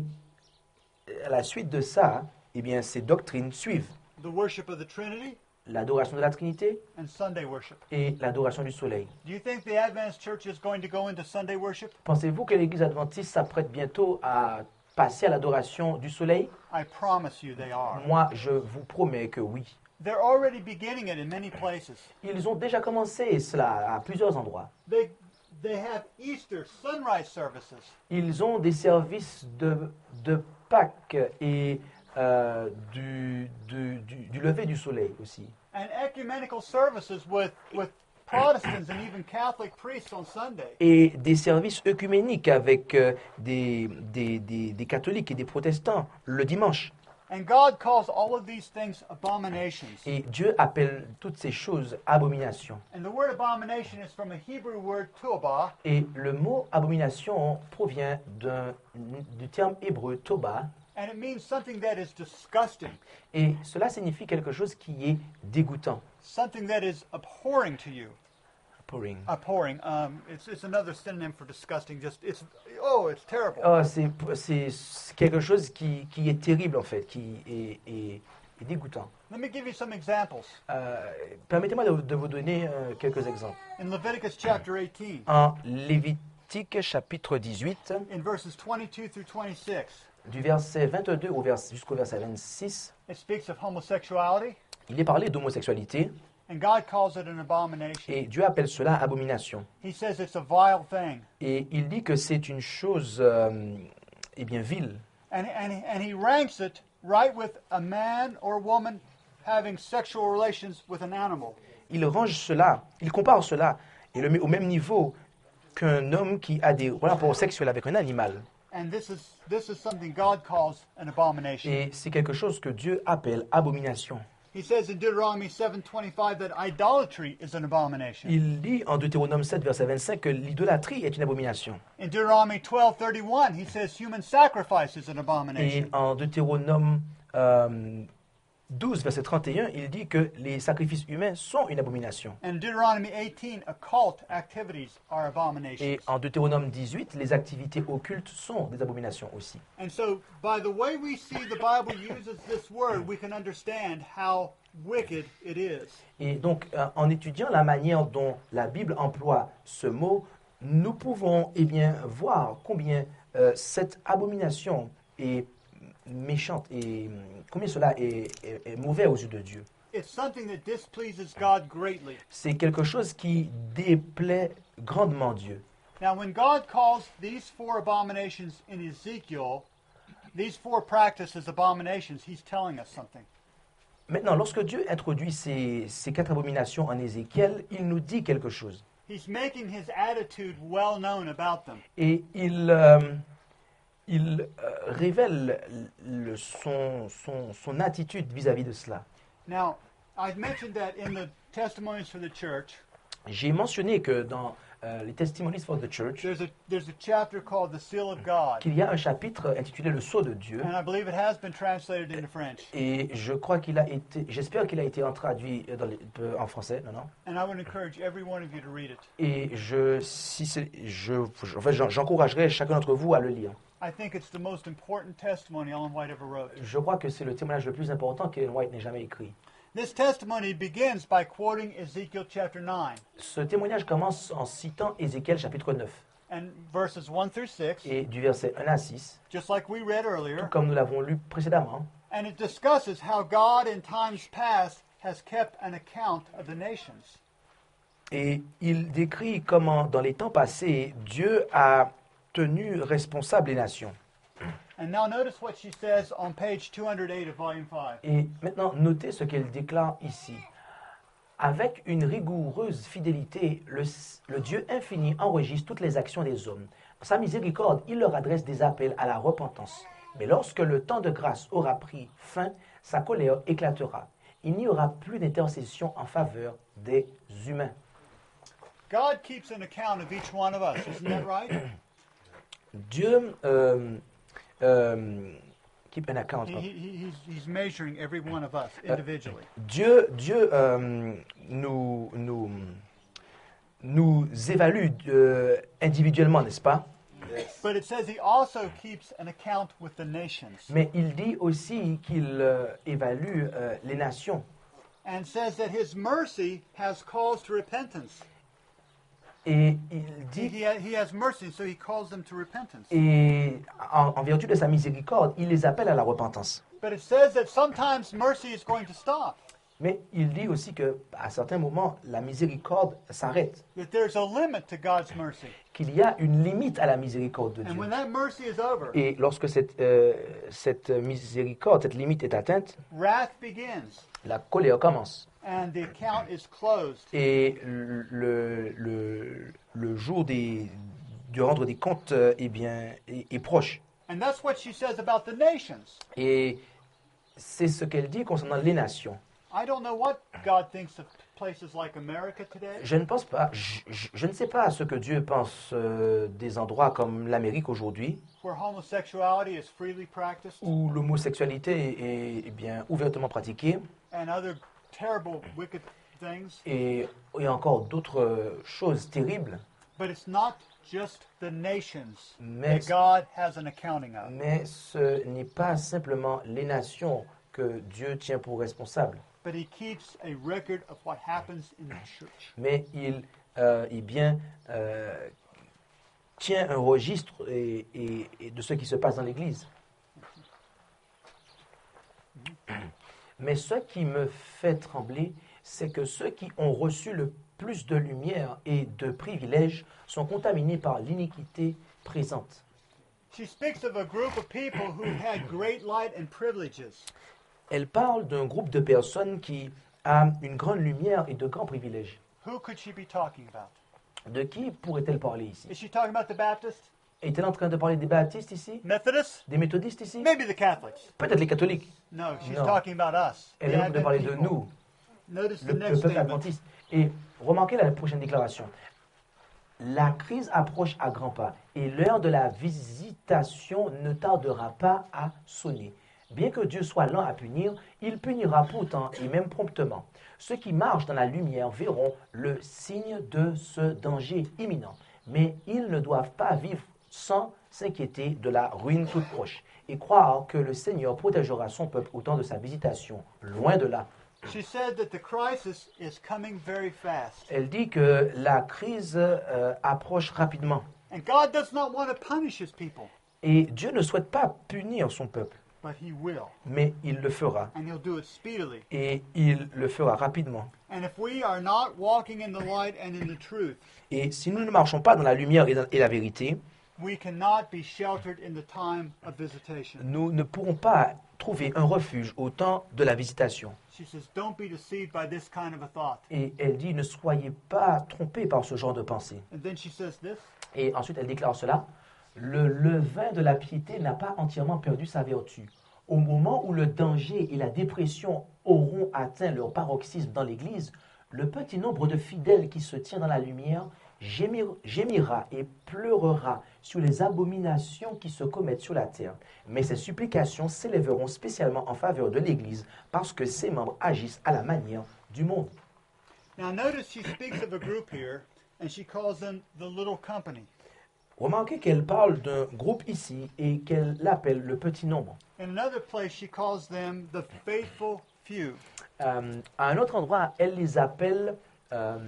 à la suite de ça, eh bien, ces doctrines suivent The worship of the Trinity l'adoration de la Trinité and Sunday worship. et l'adoration du soleil. Do you think the Adventist Church is going to go into Sunday worship? Pensez-vous que l'Église adventiste s'apprête bientôt à passer à l'adoration du soleil? I promise you they are. Moi, je vous promets que oui. They're already beginning it in many places. Ils ont déjà commencé cela à plusieurs endroits. They they have Easter sunrise services. Ils ont des services de, de Pâques et euh, du, du, du, du lever du soleil aussi. And ecumenical services with, with Protestants and even Catholic priests on Sunday. Et des services œcuméniques avec euh, des, des, des, des catholiques et des protestants le dimanche. And God calls all of these things abominations. Et Dieu appelle toutes ces choses abominations. And the word abomination is from a Hebrew word tuba, Et le mot abomination provient d'un- du terme hébreu toba. and it means something that is disgusting, Et cela signifie quelque chose qui est dégoûtant. something that is abhorring to you. Abhorring. Abhorring. Um, it's, it's another synonym for disgusting. Just it's oh, it's terrible. Oh, c'est c'est quelque chose qui, qui est terrible en fait, qui est, est- est dégoûtant. Let me give you some examples. Euh, Permettez-moi de, de vous donner euh, quelques exemples. In Leviticus chapter eighteen, En Lévi- Lévitique chapitre dix-huit, in verses twenty-two through twenty-six. du verset vingt-deux au vers, jusqu'au verset vingt-six, It speaks of homosexuality, il est parlé d'homosexualité and God calls it an abomination. et Dieu appelle cela abomination. He says it's a vile thing. Et il dit que c'est une chose euh, eh bien vile. And, and, and he ranks it right with a man or woman having sexual relations with an animal. Il range cela, il compare cela et le met au même niveau qu'un homme qui a des rapports sexuels avec un animal. And this is, this is something God calls an abomination. Et c'est quelque chose que Dieu appelle abomination. He says in Deuteronomy seven twenty-five that idolatry is an abomination. Il dit en Deutéronome sept, verset vingt-cinq, que l'idolâtrie est une abomination. In Deuteronomy twelve thirty-one, he says human sacrifice is an Et abomination. en Deutéronome euh, douze, verset trente et un, il dit que les sacrifices humains sont une abomination. And Deuteronomy eighteen, occult activities are abominations. Et en Deutéronome dix-huit, les activités occultes sont des abominations aussi. And so, by the way we see the Bible uses this word, we can understand how wicked it is. Et donc, euh, en étudiant la manière dont la Bible emploie ce mot, nous pouvons eh bien, voir combien euh, cette abomination est méchante et hum, combien cela est, est- est mauvais aux yeux de Dieu. It's something that displeases God greatly. C'est quelque chose qui déplaît grandement Dieu. Now, when God calls these four abominations in Ezekiel, these four practices abominations, he's telling us something. Maintenant, lorsque Dieu introduit ces, ces quatre abominations en Ézéchiel, il nous dit quelque chose. He's making his attitude well known about them. Et il, euh, il euh, révèle le- son, son, son attitude vis-à-vis de cela. Now, I've mentioned that in the testimonies for the church, J'ai mentionné que dans euh, les Testimonies for the Church, there's a there's a chapter called the Seal of God, qu'il y a un chapitre intitulé Le Sceau de Dieu. and I believe it has been translated into French. Et je crois qu'il a été, j'espère qu'il a été traduit dans les- euh, en français, non, non. And I would encourage every one of you to read it. Et je, si c'est- je, en fait, j'en- j'encouragerai chacun d'entre vous à le lire. I think it's the most important testimony Ellen White ever wrote. Je crois que c'est le témoignage le plus important qu'Ellen White n'ait jamais écrit. This testimony begins by quoting Ezekiel chapter nine Ce témoignage commence en citant Ézéchiel chapitre neuf, and verses one through six, et du verset un à six, just like we read tout earlier. comme nous l'avons lu précédemment. And it discusses how God in times past has kept an account of the nations. Et il décrit comment, dans les temps passés, Dieu a tenu responsable les nations. And now notice what she says on page two hundred eight of volume five. Et maintenant, notez ce qu'elle déclare ici. Avec une rigoureuse fidélité, le, le Dieu infini enregistre toutes les actions des hommes. Dans sa miséricorde, il leur adresse des appels à la repentance. Mais lorsque le temps de grâce aura pris fin, sa colère éclatera. Il n'y aura plus d'intercession en faveur des humains. God keeps an account of each one of us, isn't that right? Dieu euh, euh, keep an account. He, he, he's, he's measuring every one of us individually. Dieu, Dieu euh, nous, nous, nous évalue euh, individuellement, n'est-ce pas? But it says he also keeps an account with the nations. Mais il dit aussi qu'il euh, évalue euh, les nations. And says that his mercy has calls to repentance. Et il He, dit, he, ha- he has mercy, so he calls them to repentance. et en, en vertu de sa miséricorde, il les appelle à la repentance. But it says that sometimes mercy is going to stop. Mais il dit aussi que à certains moments, la miséricorde s'arrête, That there's a limit to God's mercy. qu'il y a une limite à la miséricorde de And Dieu. when that mercy is over, Et lorsque cette, euh, cette miséricorde, cette limite est atteinte, wrath begins. la colère commence. And the account is closed. Et le, le, le jour des, de rendre des comptes euh, eh bien, est, est proche. And that's what she says about the nations. Et c'est ce qu'elle dit concernant les nations. I don't know what God thinks of places like America today. Je ne pense pas, je, je- je ne sais pas ce que Dieu pense euh, des endroits comme l'Amérique aujourd'hui, Where homosexuality is freely practiced où l'homosexualité est, est bien ouvertement pratiquée, and other terrible, wicked things. et, et encore d'autres euh, choses terribles. But it's not just the nations Mais, that God has an accounting of. mais ce n'est pas simplement les nations que Dieu tient pour responsables. But he keeps a record of what happens in the church. Mais il, euh, eh bien, euh, tient un registre et, et- et de ce qui se passe dans l'Église. Mais ce qui me fait trembler, c'est que ceux qui ont reçu le plus de lumière et de privilèges sont contaminés par l'iniquité présente. She speaks of a group of people who had great light and privileges. Elle parle d'un groupe de personnes qui a une grande lumière et de grands privilèges. Who could she be talking about? De qui pourrait-elle parler ici? Is she talking about the Baptists? Est-elle en train de parler des baptistes ici? Methodists? Des méthodistes ici? Maybe the Catholics. Peut-être les catholiques. No, she's No. talking about us. Elle the est en train de Advent parler de people. nous, Notice the le, le next peuple statement. adventiste. Et remarquez la prochaine déclaration. La crise approche à grands pas et l'heure de la visitation ne tardera pas à sonner. Bien que Dieu soit lent à punir, il punira pourtant et même promptement. Ceux qui marchent dans la lumière verront le signe de ce danger imminent. Mais ils ne doivent pas vivre sans s'inquiéter de la ruine toute proche et croire que le Seigneur protégera son peuple au temps de sa visitation. Loin de là. She said that the crisis is coming very fast. Elle dit que la crise euh, approche rapidement. And God does not want to punish his people, Et Dieu ne souhaite pas punir son peuple, but he will. mais il le fera. And he'll do it speedily. Et il le fera rapidement. And if we are not walking in the light and in the truth, Et si nous ne marchons pas dans la lumière et, dans- et la vérité, we cannot be sheltered in the time of visitation. nous ne pourrons pas trouver un refuge au temps de la visitation. She says, don't be deceived by this kind of a thought. Et elle dit, ne soyez pas trompés par ce genre de pensée. And then she says this, Et ensuite, elle déclare cela. Le levain de la piété n'a pas entièrement perdu sa vertu. Au moment où le danger et la dépression auront atteint leur paroxysme dans l'Église, le petit nombre de fidèles qui se tient dans la lumière gémir- gémira et pleurera sur les abominations qui se commettent sur la terre. Mais ces supplications s'élèveront spécialement en faveur de l'Église parce que ses membres agissent à la manière du monde. now notice she speaks of a group here, and she calls them the little company. Remarquez qu'elle parle d'un groupe ici et qu'elle l'appelle le petit nombre. In another place, she calls them the faithful few. Euh, à un autre endroit, elle les appelle euh,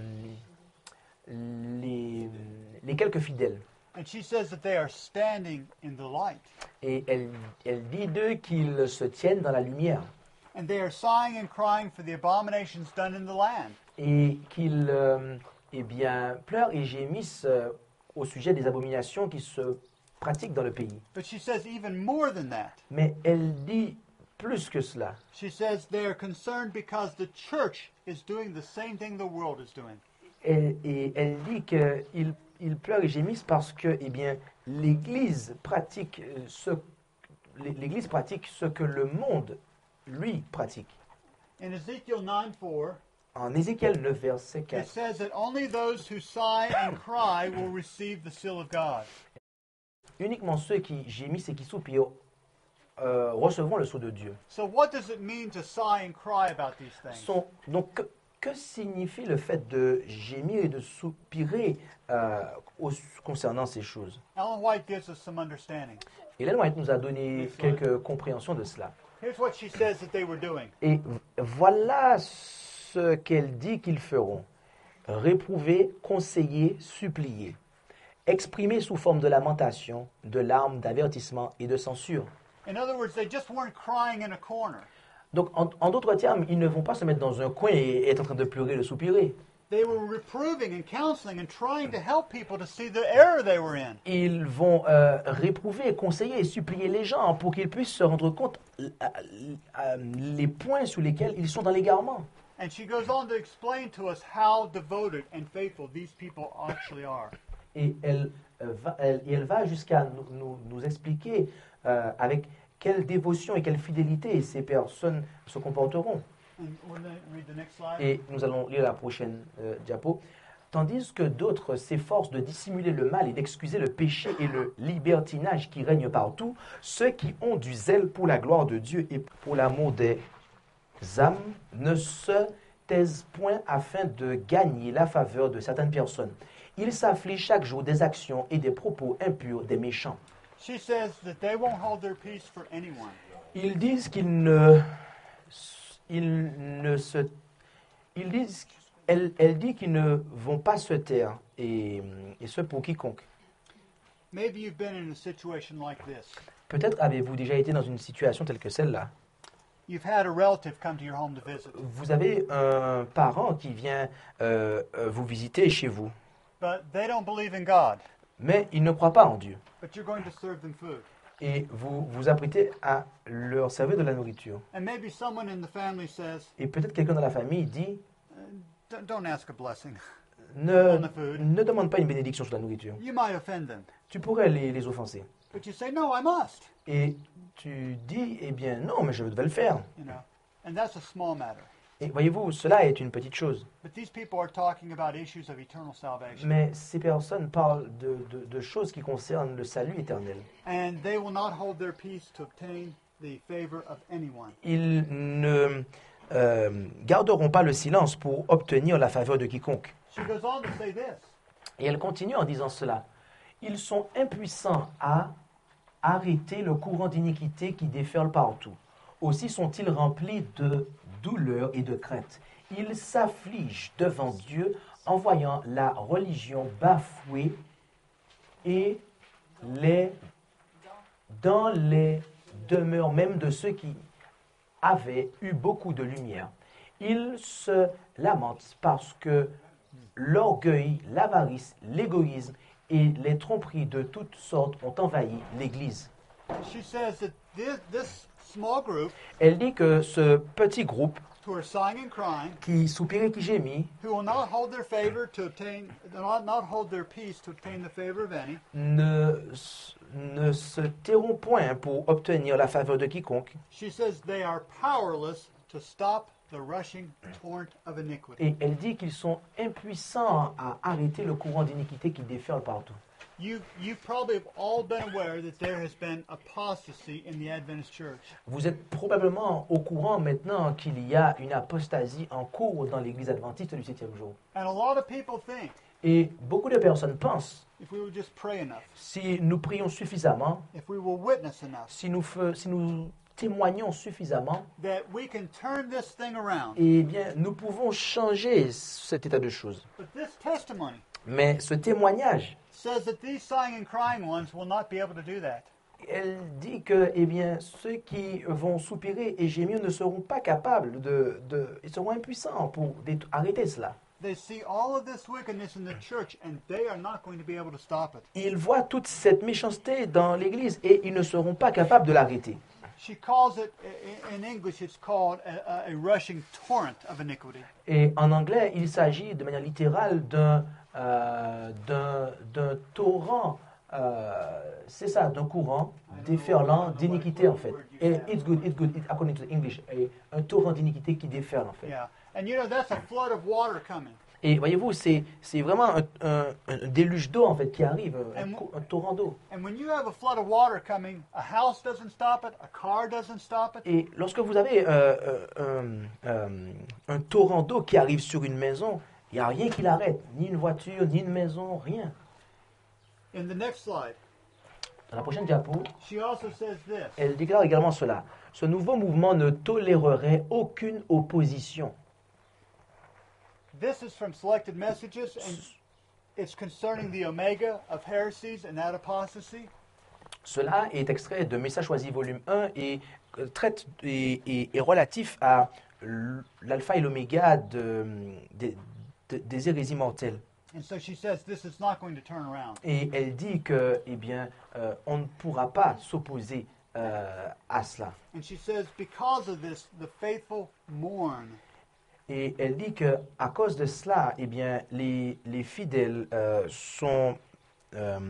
les, les quelques fidèles. And she says that they are standing in the light. Et elle, elle dit d'eux qu'ils se tiennent dans la lumière And they are sighing and crying for the abominations done in the land. et qu'ils euh, eh bien, pleurent et gémissent euh, au sujet des abominations qui se pratiquent dans le pays. But she says even more than that. Mais elle dit plus que cela. She says they are concerned because the church is doing the same thing the world is doing. Elle, et elle dit qu'ils ils pleurent et gémissent parce que eh bien, l'Église pratique euh, ce, l'Église pratique ce que le monde, lui, pratique. In Ezekiel nine four, En Ézéchiel neuf, verset it quatre, says that only those who sigh and cry will receive the seal of God. uniquement ceux qui gémissent et qui soupirent euh, recevront le sceau de Dieu. So what does it mean to sigh and cry about these things? Sont- donc, que, que signifie le fait de gémir et de soupirer euh, au- concernant ces choses? Ellen White gives us some understanding. Hélène White nous a donné quelques compréhensions de cela. Here's what she says that they were doing. Et v- voilà ce qu'elle dit qu'ils feront. Réprouver, conseiller, supplier. Exprimer sous forme de lamentation, de larmes, d'avertissement et de censure. In other words, they just weren't crying in a corner. Donc, en, en d'autres termes, ils ne vont pas se mettre dans un coin et être en train de pleurer, de soupirer. They were reproving and counseling and trying to help people to see the error they were in. Ils vont euh, réprouver, conseiller et supplier les gens pour qu'ils puissent se rendre compte euh, euh, les points sur lesquels ils sont dans l'égarement. And she goes on to explain to us how devoted and faithful these people actually are. Et elle, euh, va, elle, et elle va jusqu'à nous, nous, nous expliquer euh, avec quelle dévotion et quelle fidélité ces personnes se comporteront. And we're going to read the next slide. Et nous allons lire la prochaine euh, diapo. Tandis que d'autres s'efforcent de dissimuler le mal et d'excuser le péché et le libertinage qui règnent partout, ceux qui ont du zèle pour la gloire de Dieu et pour l'amour des âmes ne se taisent point afin de gagner la faveur de certaines personnes. Ils s'affligent chaque jour des actions et des propos impurs des méchants. She says that they won't hold their peace for anyone. Ils disent qu'ils ne, ils ne se, ils disent, elle, elle dit qu'ils ne vont pas se taire et, et ce pour quiconque. Maybe you've been in a situation like this. Peut-être avez-vous déjà été dans une situation telle que celle-là. You've had a relative come to your home to visit, Vous avez un parent qui vient euh, euh, vous visiter chez vous, but they don't believe in God, mais il ne croit pas en Dieu. but you're going to serve them food. Et vous vous apprêtez à leur servir de la nourriture. And maybe someone in the family says, Et peut-être quelqu'un dans la famille dit, "Don't- don't ask a blessing. ne, On the food. ne demande pas une bénédiction sur la nourriture. You might offend them. Tu pourrais les, les offenser. But you say, no, I must. Et tu dis, eh bien non, mais je devais le faire. You know, and that's a small matter. Et voyez-vous, cela est une petite chose. But these people are talking about issues of eternal salvation. Mais ces personnes parlent de, de, de choses qui concernent le salut éternel. And they will not hold their peace to obtain the favor of anyone. Ils ne euh, garderont pas le silence pour obtenir la faveur de quiconque. She goes on to say this. Et elle continue en disant cela. Ils sont impuissants à arrêter le courant d'iniquité qui déferle partout. Aussi sont-ils remplis de douleur et de crainte. Ils s'affligent devant Dieu en voyant la religion bafouée et les, dans les demeures même de ceux qui avaient eu beaucoup de lumière. Ils se lamentent parce que l'orgueil, l'avarice, l'égoïsme et les tromperies de toutes sortes ont envahi l'Église. She says that this, this small group Elle dit que ce petit groupe who are sighing and crying, qui soupire et qui gémit who will not hold their favor to obtain, not, not hold their peace to obtain the favor of any, ne, s- ne se tairont point pour obtenir la faveur de quiconque. she says they are powerless to stop the rushing torrent of iniquity. Et elle dit qu'ils sont impuissants à arrêter le courant d'iniquité qui déferle partout. You, you probably have all been aware that there has been apostasy in the Adventist church. Vous êtes probablement au courant maintenant qu'il y a une apostasie en cours dans l'Église adventiste du septième jour. And a lot of people think Et beaucoup de personnes pensent, if we would just pray enough, si nous prions suffisamment, if we will witness enough, si nous, fe- si nous témoignons suffisamment, that we can turn this thing around. eh bien, nous pouvons changer cet état de choses. But this testimony Mais ce témoignage, says that these sighing and crying ones will not be able to do that. elle dit que, eh bien, ceux qui vont soupirer et gémir ne seront pas capables de, de ils seront impuissants pour dé- arrêter cela. They see all of this wickedness in the church and they are not going to be able to stop it. Ils voient toute cette méchanceté dans l'Église et ils ne seront pas capables de l'arrêter. She calls it, i- in English, it's called a, a, a rushing torrent of iniquity. Et en anglais, il s'agit de manière littérale d'un euh, d'un d'un torrent, euh, c'est ça, d'un courant déferlant d'iniquité en fait. Et it's good, it's good, it- according to the English, et un torrent d'iniquité qui déferle en fait. Yeah. And you know, that's a flood of water coming. Et voyez-vous, c'est c'est vraiment un, un- un déluge d'eau en fait qui arrive, un, And- cou- un torrent d'eau. And when you have a flood of water coming, a house doesn't stop it, a car doesn't stop it. Et lorsque vous avez euh, euh, un, euh, un torrent d'eau qui arrive sur une maison, il n'y a rien qui l'arrête, ni une voiture, ni une maison, rien. In the next slide, Dans la prochaine diapo, she also says this. elle déclare également cela. Ce nouveau mouvement ne tolérerait aucune opposition. This is from Selected Messages, and it's concerning the omega of heresies and that apostasy. Cela est extrait de Message choisi volume un et euh, traite et, et- est relatif à l- l'alpha et l'oméga de- de- de- des hérésies mortelles. And so she says this is not going to turn around. Et elle dit que, eh bien, euh, on ne pourra pas s'opposer euh, à cela. And she says because of this, the faithful mourn. Et elle dit que à cause de cela, eh bien, les, les fidèles euh, sont euh,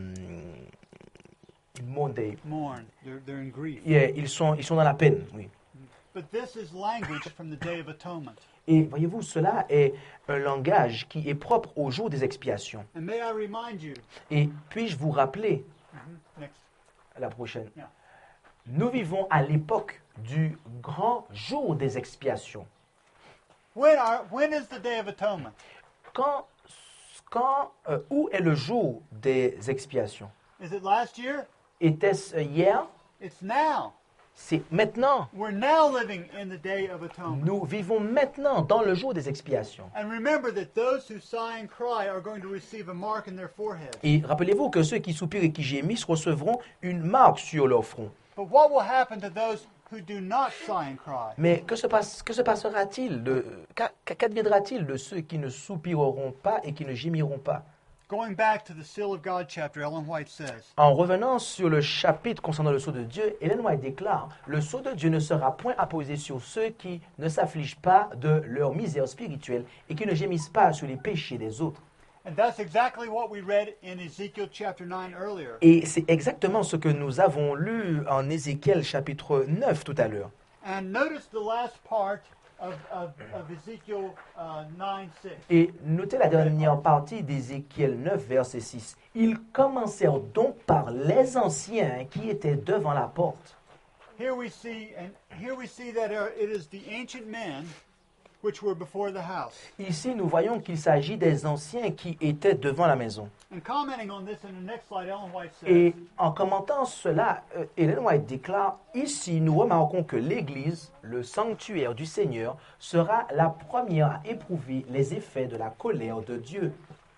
monday. Mourn. They're, they're in grief. Yeah, ils sont ils sont dans la peine, oui. But this is language from the Day of Atonement. Et voyez-vous, cela est un langage qui est propre au jour des expiations. And may I remind you, Et puis-je vous rappeler, next, la prochaine, Yeah. nous vivons à l'époque du grand jour des expiations. when are when is the Day of Atonement? Quand, quand euh, où est le jour des expiations? Is it last year? Était-ce hier? It's now. C'est maintenant. We're now living in the Day of Atonement. Nous vivons maintenant dans le jour des expiations. And remember that those who sigh and cry are going to receive a mark in their forehead. Et rappelez-vous que ceux qui soupirent et qui gémissent recevront une marque sur leur front. But what will happen to those who do not sigh and cry? Mais que se, passe, que se passera-t-il de, qu'a- qu'adviendra-t-il de ceux qui ne soupireront pas et qui ne gémiront pas? Going back to the Seal of God chapter, Ellen White says, En revenant sur le chapitre concernant le sceau de Dieu, Ellen White déclare « Le sceau de Dieu ne sera point apposé sur ceux qui ne s'affligent pas de leur misère spirituelle et qui ne gémissent pas sur les péchés des autres. and that's exactly what we read in Ezekiel chapter nine earlier. » Et c'est exactement ce que nous avons lu en Ézéchiel chapitre neuf tout à l'heure. And notice the last part of, of, of Ezekiel uh, nine six. Et notez la dernière partie d'Ézéchiel neuf, verset six. « Ils commencèrent donc par les anciens qui étaient devant la porte. » Here we see, and here we see that uh, it is the ancient men which were before the house. Ici, nous voyons qu'il s'agit des anciens qui étaient devant la maison. And commenting on this in the next slide, Ellen White says, Et en commentant cela, euh, Ellen White déclare, ici nous remarquons que l'Église, le sanctuaire du Seigneur, sera la première à éprouver les effets de la colère de Dieu.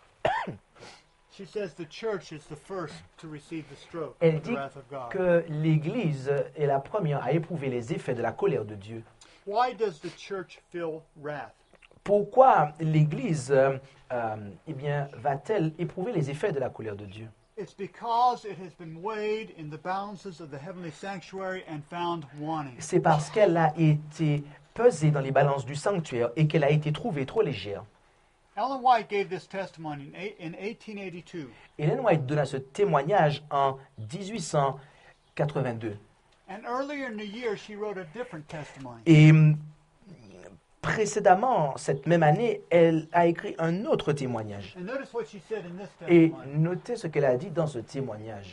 she says the church is the first to receive the stroke Elle of the dit wrath of God. que l'Église est la première à éprouver les effets de la colère de Dieu. Why does the church feel wrath? Pourquoi l'Église euh, euh, eh bien, va-t-elle éprouver les effets de la colère de Dieu? It's because it has been weighed in the balances of the heavenly sanctuary and found wanting. C'est parce qu'elle a été pesée dans les balances du sanctuaire et qu'elle a été trouvée trop légère. Ellen White gave this testimony in eight- in eighteen eighty-two. Ellen White donna ce témoignage en dix-huit cent quatre-vingt-deux. And earlier in the year, she wrote a different testimony. Et hum, précédemment, cette même année, elle a écrit un autre témoignage. And notice what she said in this Et testimony. notez ce qu'elle a dit dans ce témoignage.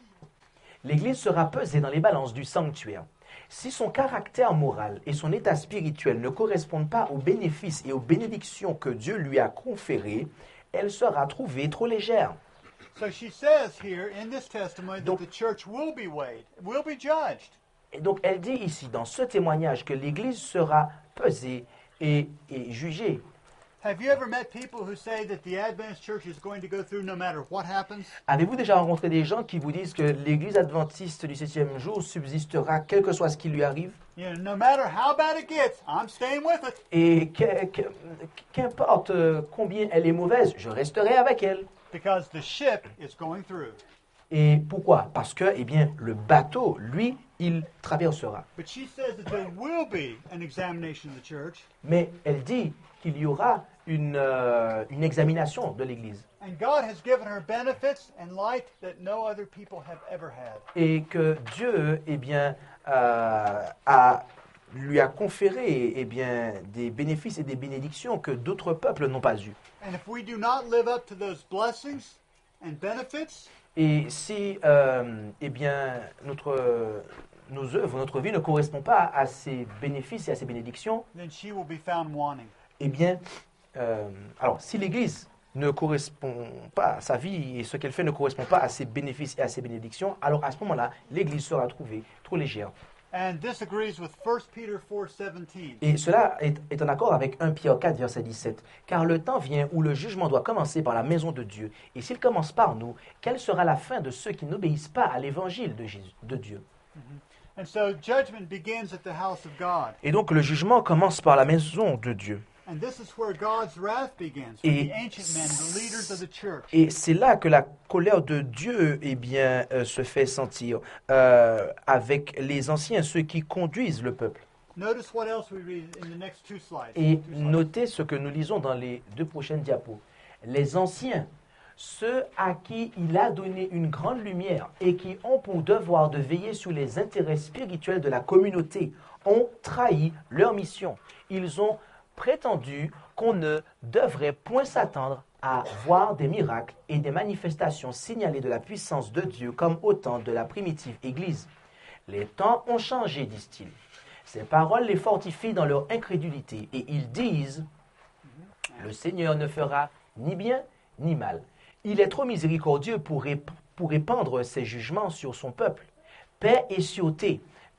L'Église sera pesée dans les balances du sanctuaire. Si son caractère moral et son état spirituel ne correspondent pas aux bénéfices et aux bénédictions que Dieu lui a conférées, elle sera trouvée trop légère. So she says here in this testimony that Donc- the church will be weighed, will be judged. Et donc elle dit ici dans ce témoignage que l'Église sera pesée et, et jugée. Have you ever met people who say that the Adventist church is going to go through no matter what happens? Avez-vous déjà rencontré des gens qui vous disent que l'Église adventiste du septième jour subsistera quel que soit ce qui lui arrive? You know, no matter how bad it gets, I'm staying with it. Et que- que- qu'importe euh, combien elle est mauvaise, je resterai avec elle. Because the ship is going through. Et pourquoi? Parce que, eh bien, le bateau, lui, il traversera. But she says that there will be an examination of the church, Mais elle dit qu'il y aura une, euh, une examination de l'Église. and God has given her benefits and light that no other people have ever had. Et que Dieu, eh bien, euh, a, lui a conféré, eh bien, des bénéfices et des bénédictions que d'autres peuples n'ont pas eues. And if we do not live up to those blessings and benefits, Et si, euh, eh bien, notre, nos œuvres, notre vie ne correspond pas à ces bénéfices et à ces bénédictions, then she will be found wanting. eh bien, euh, alors, si l'Église ne correspond pas, sa vie et ce qu'elle fait ne correspond pas à ses bénéfices et à ses bénédictions, alors à ce moment-là, l'Église sera trouvée trop légère. And this agrees with First Peter four seventeen. Et cela est, est en accord avec un Pierre quatre, verset dix-sept. Car le temps vient où le jugement doit commencer par la maison de Dieu. Et s'il commence par nous, quelle sera la fin de ceux qui n'obéissent pas à l'évangile de, Jésus- de Dieu? And so judgment begins at the house of God. Et donc le jugement commence par la maison de Dieu. And this is where God's wrath begins, with Et the ancient men, the leaders of the church. Et c'est là que la colère de Dieu eh bien, euh, se fait sentir euh, avec les anciens, ceux qui conduisent le peuple. Notice what else we read in the next two slides. Et Two slides. notez ce que nous lisons dans les deux prochaines diapos. Les anciens, ceux à qui il a donné une grande lumière et qui ont pour devoir de veiller sur les intérêts spirituels de la communauté, ont trahi leur mission. Ils ont prétendu qu'on ne devrait point s'attendre à voir des miracles et des manifestations signalées de la puissance de Dieu comme au temps de la primitive Église. Les temps ont changé, disent-ils. Ces paroles les fortifient dans leur incrédulité et ils disent « Le Seigneur ne fera ni bien ni mal. Il est trop miséricordieux pour, rép- pour répandre ses jugements sur son peuple. Paix et sûreté,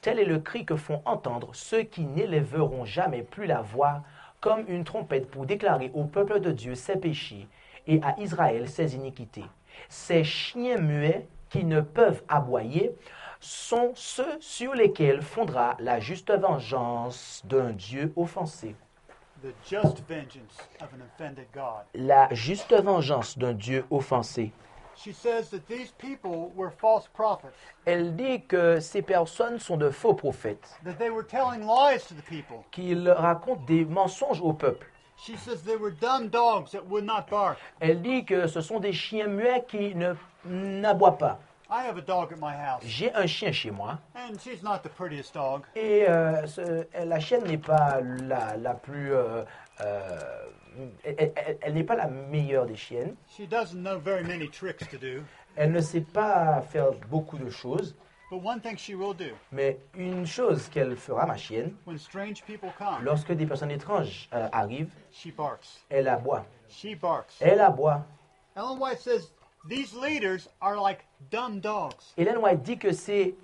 Tel est le cri que font entendre ceux qui n'élèveront jamais plus la voix comme une trompette pour déclarer au peuple de Dieu ses péchés et à Israël ses iniquités. Ces chiens muets qui ne peuvent aboyer sont ceux sur lesquels fondera la juste vengeance d'un Dieu offensé. The just vengeance of an offended God. La juste vengeance d'un Dieu offensé. She says that these people were false prophets, Elle dit que ces personnes sont de faux prophètes, that they were telling lies to the people. qu'ils racontent des mensonges au peuple. She says they were dumb dogs that would not bark. Elle dit que ce sont des chiens muets qui ne n'aboient pas. I have a dog at my house, J'ai un chien chez moi and she's not the prettiest dog. et euh, ce- la chienne n'est pas la, la plus... euh, euh, elle elle- elle n'est pas la meilleure des chiennes. She doesn't know very many tricks to do, Elle ne sait pas faire beaucoup de choses, but one thing she will do mais une chose qu'elle fera, ma chienne, when strange people come, lorsque des personnes étranges euh, arrivent, she barks. elle aboie. She barks. Elle aboie. Ellen White says these leaders are like dumb dogs. Hélène White dit que ces,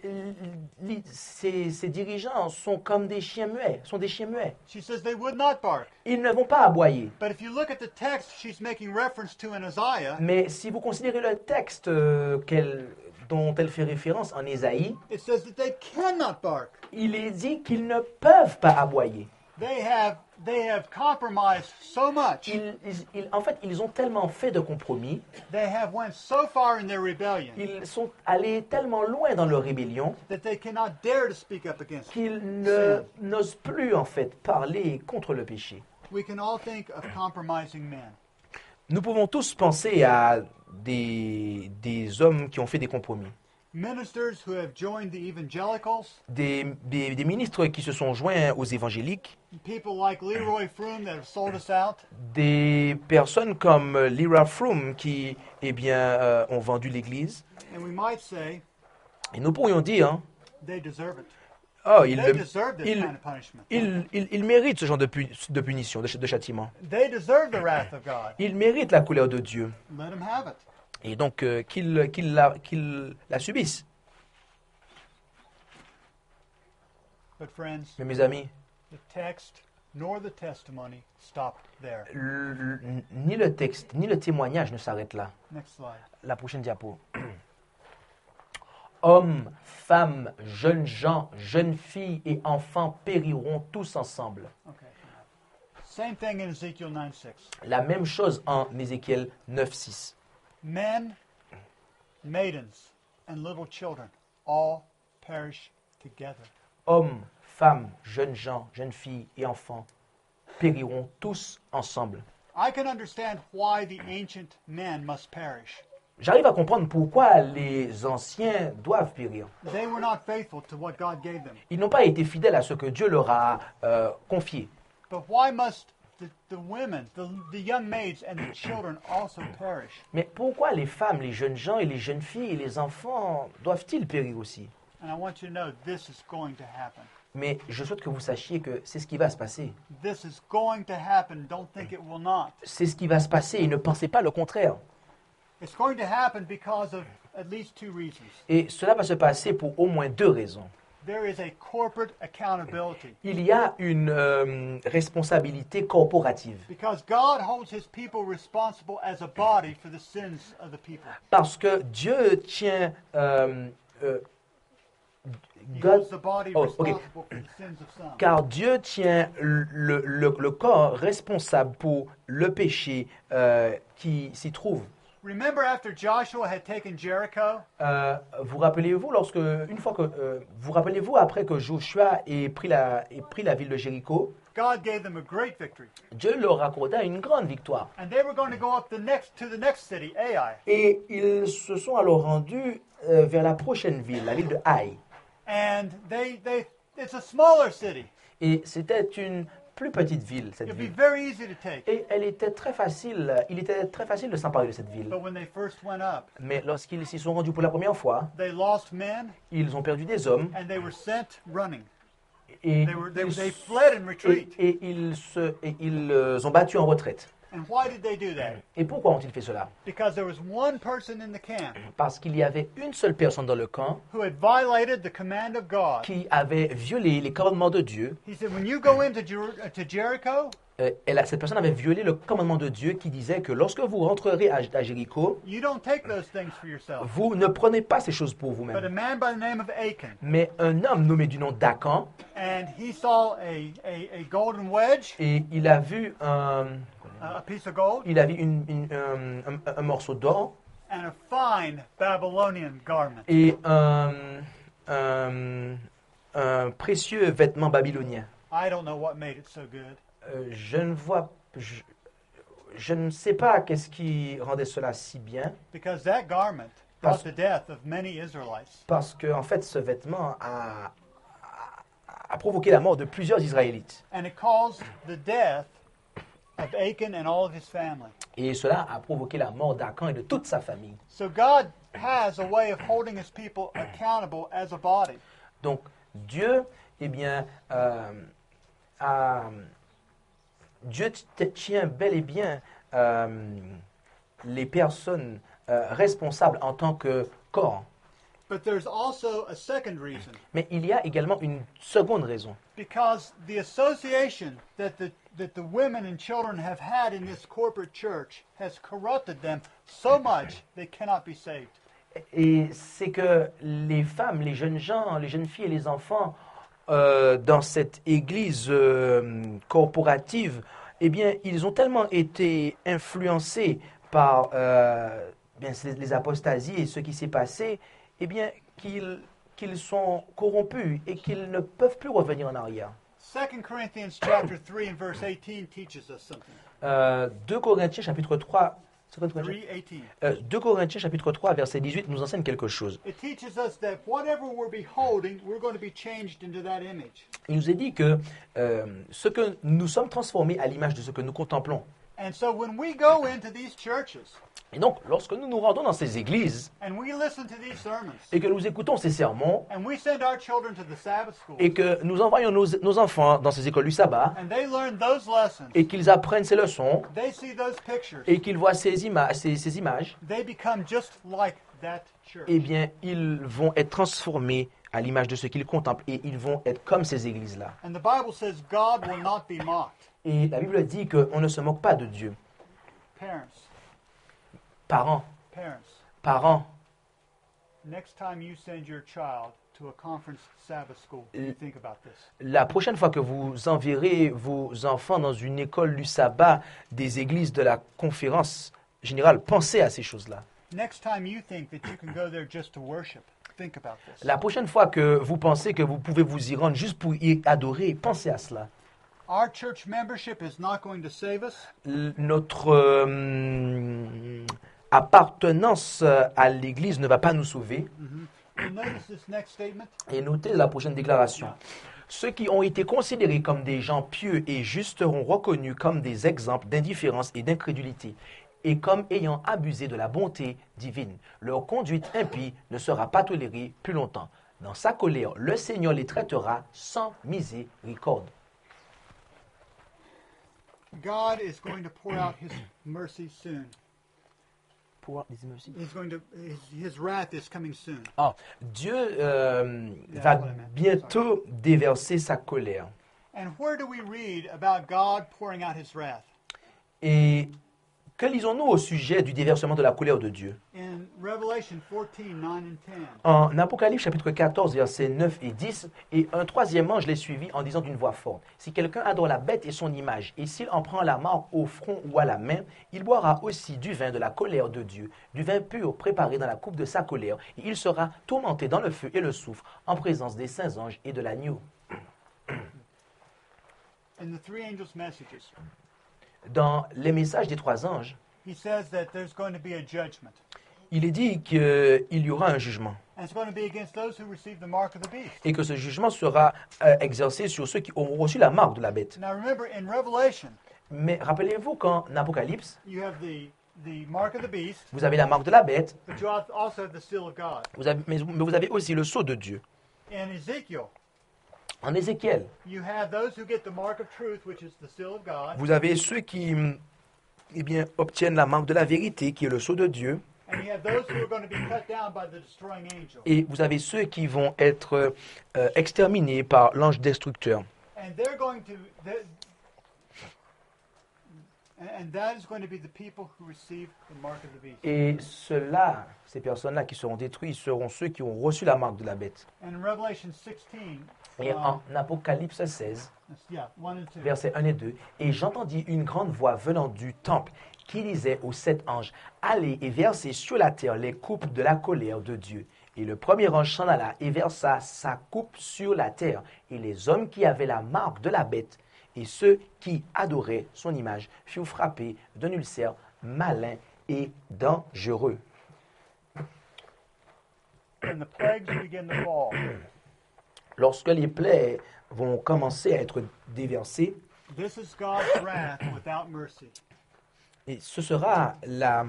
li- ces, ces dirigeants sont comme des chiens muets, sont des chiens muets. She says they would not bark. Ils ne vont pas aboyer. But if you look at the text she's making reference to in Isaiah, Mais si vous considérez le texte euh, qu'elle- dont elle fait référence en Ésaïe, it says that they cannot bark. il est dit qu'ils ne peuvent pas aboyer. They have they have compromised so much. Ils, ils- ils- en fait, ils ont tellement fait de compromis, They have went so far in their rebellion ils sont allés tellement loin dans leur rébellion that they cannot dare to speak up against it. qu'ils ne- n'osent plus en fait parler contre le péché. We can all think of compromising men. Nous pouvons tous penser à des, des hommes qui ont fait des compromis, Ministers who have joined the evangelicals, des, des- des ministres qui se sont joints aux évangéliques, people like Leroy Froome that have sold us out, des personnes comme Lyra Froome qui eh bien, euh, ont vendu l'Église. and we might say Et nous pourrions dire, hein, they deserve it. oh, ils, They le- deserve this ils- kind of punishment. ils- ils- ils méritent ce genre de, pu- de punition, de, ch- de châtiment. They deserve the wrath of God. Ils méritent la colère de Dieu. Let them have it. Et donc, euh, qu'ils qu'ils la, qu'ils la subissent. But friends, Mais mes amis, the text nor the testimony stop there. l- l- ni le texte, ni le témoignage ne s'arrêtent là. Next slide. La prochaine diapo. Hommes, femmes, jeunes gens, jeunes filles et enfants périront tous ensemble. Okay. Same thing in Ezekiel nine six. La même chose en Ézéchiel neuf six. Men, maidens, and little children all perish together. Hommes, femmes, jeunes gens, jeunes filles et enfants périront tous ensemble. I can understand why the ancient men must perish. J'arrive à comprendre pourquoi les anciens doivent périr. They were not faithful to what God gave them. Ils n'ont pas été fidèles à ce que Dieu leur a euh, confié. But why must the, the women, the, the young maids, and the children also perish? Mais pourquoi les femmes, les jeunes gens et les jeunes filles et les enfants doivent-ils périr aussi? And I want you to know this is going to happen. Mais je souhaite que vous sachiez que c'est ce qui va se passer. This is going to happen. Don't think it will not. C'est ce qui va se passer et ne pensez pas le contraire. It's going to happen because of at least two reasons. Et cela va se passer pour au moins deux raisons. There is a corporate accountability Il y a une euh, responsabilité corporative. because God holds his people responsible as a body for the sins of the people. Parce que Dieu tient... euh, euh, He God- holds the body Oh, okay. responsible for the sins of some. car Dieu tient le, le- le corps responsable pour le péché euh, qui s'y trouve. Remember after Joshua had taken Jericho, Euh, vous rappelez-vous lorsque une fois que euh, vous rappelez-vous après que Joshua ait pris la ait pris la ville de Jéricho, God gave them a great victory. Dieu leur accorda une grande victoire. And they were going to go up the next to the next city, Ai. Et ils se sont alors rendus euh, vers la prochaine ville, la ville de Haï. And they they it's a smaller city. Et c'était une plus petite ville, cette It'd be ville. very easy to take. Et elle était très facile, il était très facile de s'emparer de cette ville. But when they first went up, Mais lorsqu'ils s'y sont rendus pour la première fois, they lost men ils ont perdu des hommes and they were sent running. et, They were they, ils, they fled in et, retreat. et ils, se, et ils euh, ont battu en retraite. And why did they do that? Et pourquoi ont-ils fait cela? Because there was one person in the camp Parce qu'il y avait une seule personne dans le camp who had violated the command of God. qui avait violé les commandements de Dieu. He said, when you go into Jer- uh, to Jericho, Euh, elle a- cette personne avait violé le commandement de Dieu qui disait que lorsque vous rentrerez à, à Jéricho, you don't take those things for yourself. vous ne prenez pas ces choses pour But a vous-même. man by the name of Achan, Mais un homme nommé du nom d'Acan, and he saw a, a, a golden wedge, et il a vu un, uh, a piece of gold, il a vu une- une- un, un- un morceau d'or and a fine Babylonian garment. et un, un- un précieux vêtement babylonien. I don't know what made it so good. Euh, je ne vois, je, je ne sais pas qu'est-ce qui rendait cela si bien, Because that garment brought the death of many Israelites. parce que en fait, ce vêtement a, a, a provoqué la mort de plusieurs Israélites. And it caused the death of Achan and all of his family. Et cela a provoqué la mort d'Acan et de toute sa famille. So God has a way of holding his people accountable as a body. Donc, Dieu, eh bien, euh, a- Dieu t- tient bel et bien euh, les personnes euh, responsables en tant que corps. But there's also a second reason. Mais il y a également une seconde raison. Because the association that the, that the women and children have had in this corporate church has corrupted them so much they cannot be saved. Et c'est que les femmes, les jeunes gens, les jeunes filles et les enfants euh, dans cette église euh, corporative, eh bien, ils ont tellement été influencés par euh, bien, c'est les apostasies et ce qui s'est passé, eh bien, qu'ils qu'ils sont corrompus et qu'ils ne peuvent plus revenir en arrière. Second Corinthians chapter three and verse eighteen teaches us something. Euh, deux Corinthiens chapitre trois, Second Corinthians- three eighteen. euh, deux Corinthiens chapitre trois verset dix-huit nous enseigne quelque chose. It teaches us that whatever we're beholding, we're going to be changed into that image. Il nous est dit que euh, ce que nous sommes transformés à l'image de ce que nous contemplons. And so when we go into these churches Et donc, lorsque nous nous rendons dans ces églises and we listen to these sermons et que nous écoutons ces sermons and we send our children to the Sabbath school et que nous envoyons nos, nos enfants dans ces écoles du sabbat and they learn those lessons, et qu'ils apprennent ces leçons they see those pictures, et qu'ils voient ces, ima- ces, ces images, they become just like that church. eh bien, ils vont être transformés à l'image de ce qu'ils contemplent et ils vont être comme ces églises-là. And the Bible says God will not be mocked. Et la Bible dit qu'on ne se moque pas de Dieu. Parents, Parents, parents, parents, next time you send your child to a conference Sabbath school, you think about this. la prochaine fois que vous enverrez vos enfants dans une école du sabbat des églises de la conférence générale, pensez à ces choses-là. Next time you think that you can go there just to worship, think about this. La prochaine fois que vous pensez que vous pouvez vous y rendre juste pour y adorer, pensez à cela. Our church membership is not going to save us. L- Notre euh, appartenance à l'Église ne va pas nous sauver. You notice this next statement? Et notez la prochaine déclaration. Ceux qui ont été considérés comme des gens pieux et justes seront reconnus comme des exemples d'indifférence et d'incrédulité, et comme ayant abusé de la bonté divine. Leur conduite impie ne sera pas tolérée plus longtemps. Dans sa colère, le Seigneur les traitera sans miséricorde. God is going to pour out his mercy soon. Pour les merci. He's going to his, his wrath is coming soon. Ah, Dieu euh, Yeah, va that's what I meant. bientôt déverser sa colère. And where do we read about God pouring out his wrath? Et que lisons-nous au sujet du déversement de la colère de Dieu? In Revelation fourteen, nine and ten. En Apocalypse chapitre quatorze, versets neuf et dix, et un troisième ange les suivit en disant d'une voix forte, « Si quelqu'un adore la bête et son image, et s'il en prend la marque au front ou à la main, il boira aussi du vin de la colère de Dieu, du vin pur préparé dans la coupe de sa colère, et il sera tourmenté dans le feu et le soufre, en présence des saints anges et de l'agneau. In the three angels' messages, » Dans les messages des trois anges, he says that there's going to be a judgment. il est dit qu'il y aura un jugement, And it's going to be against those who receive the mark of the beast. et que ce jugement sera euh, exercé sur ceux qui auront reçu la marque de la bête. Now remember, in Revelation, Mais rappelez-vous qu'en Apocalypse, you have the, the mark of the beast, vous avez la marque de la bête, but you al- also have the seal of God. vous avez, mais mais vous avez aussi le sceau de Dieu. In Ezekiel, En Ézéchiel, you have those who get the mark of truth, which is the seal of God. vous avez ceux qui, eh bien, obtiennent la marque de la vérité, qui est le sceau de Dieu. And you have those who are going to be cut down by the destroying angel. Et vous avez ceux qui vont être euh, exterminés par l'ange destructeur. And they're going to, that- and that is going to be the people who receive the mark of the beast. Et ceux-là, ces personnes-là qui seront détruits, seront ceux qui ont reçu la marque de la bête. And in Revelation sixteen, Et um, en Apocalypse seize, yeah, one and two. versets un et deux, « Et j'entendis une grande voix venant du temple qui disait aux sept anges, « Allez et versez sur la terre les coupes de la colère de Dieu. » Et le premier ange s'en alla et versa sa coupe sur la terre. Et les hommes qui avaient la marque de la bête et ceux qui adoraient son image furent frappés d'un ulcère malin et dangereux. And the plagues begin to fall. Lorsque les plaies vont commencer à être déversées, This is God's wrath without mercy. et ce sera la,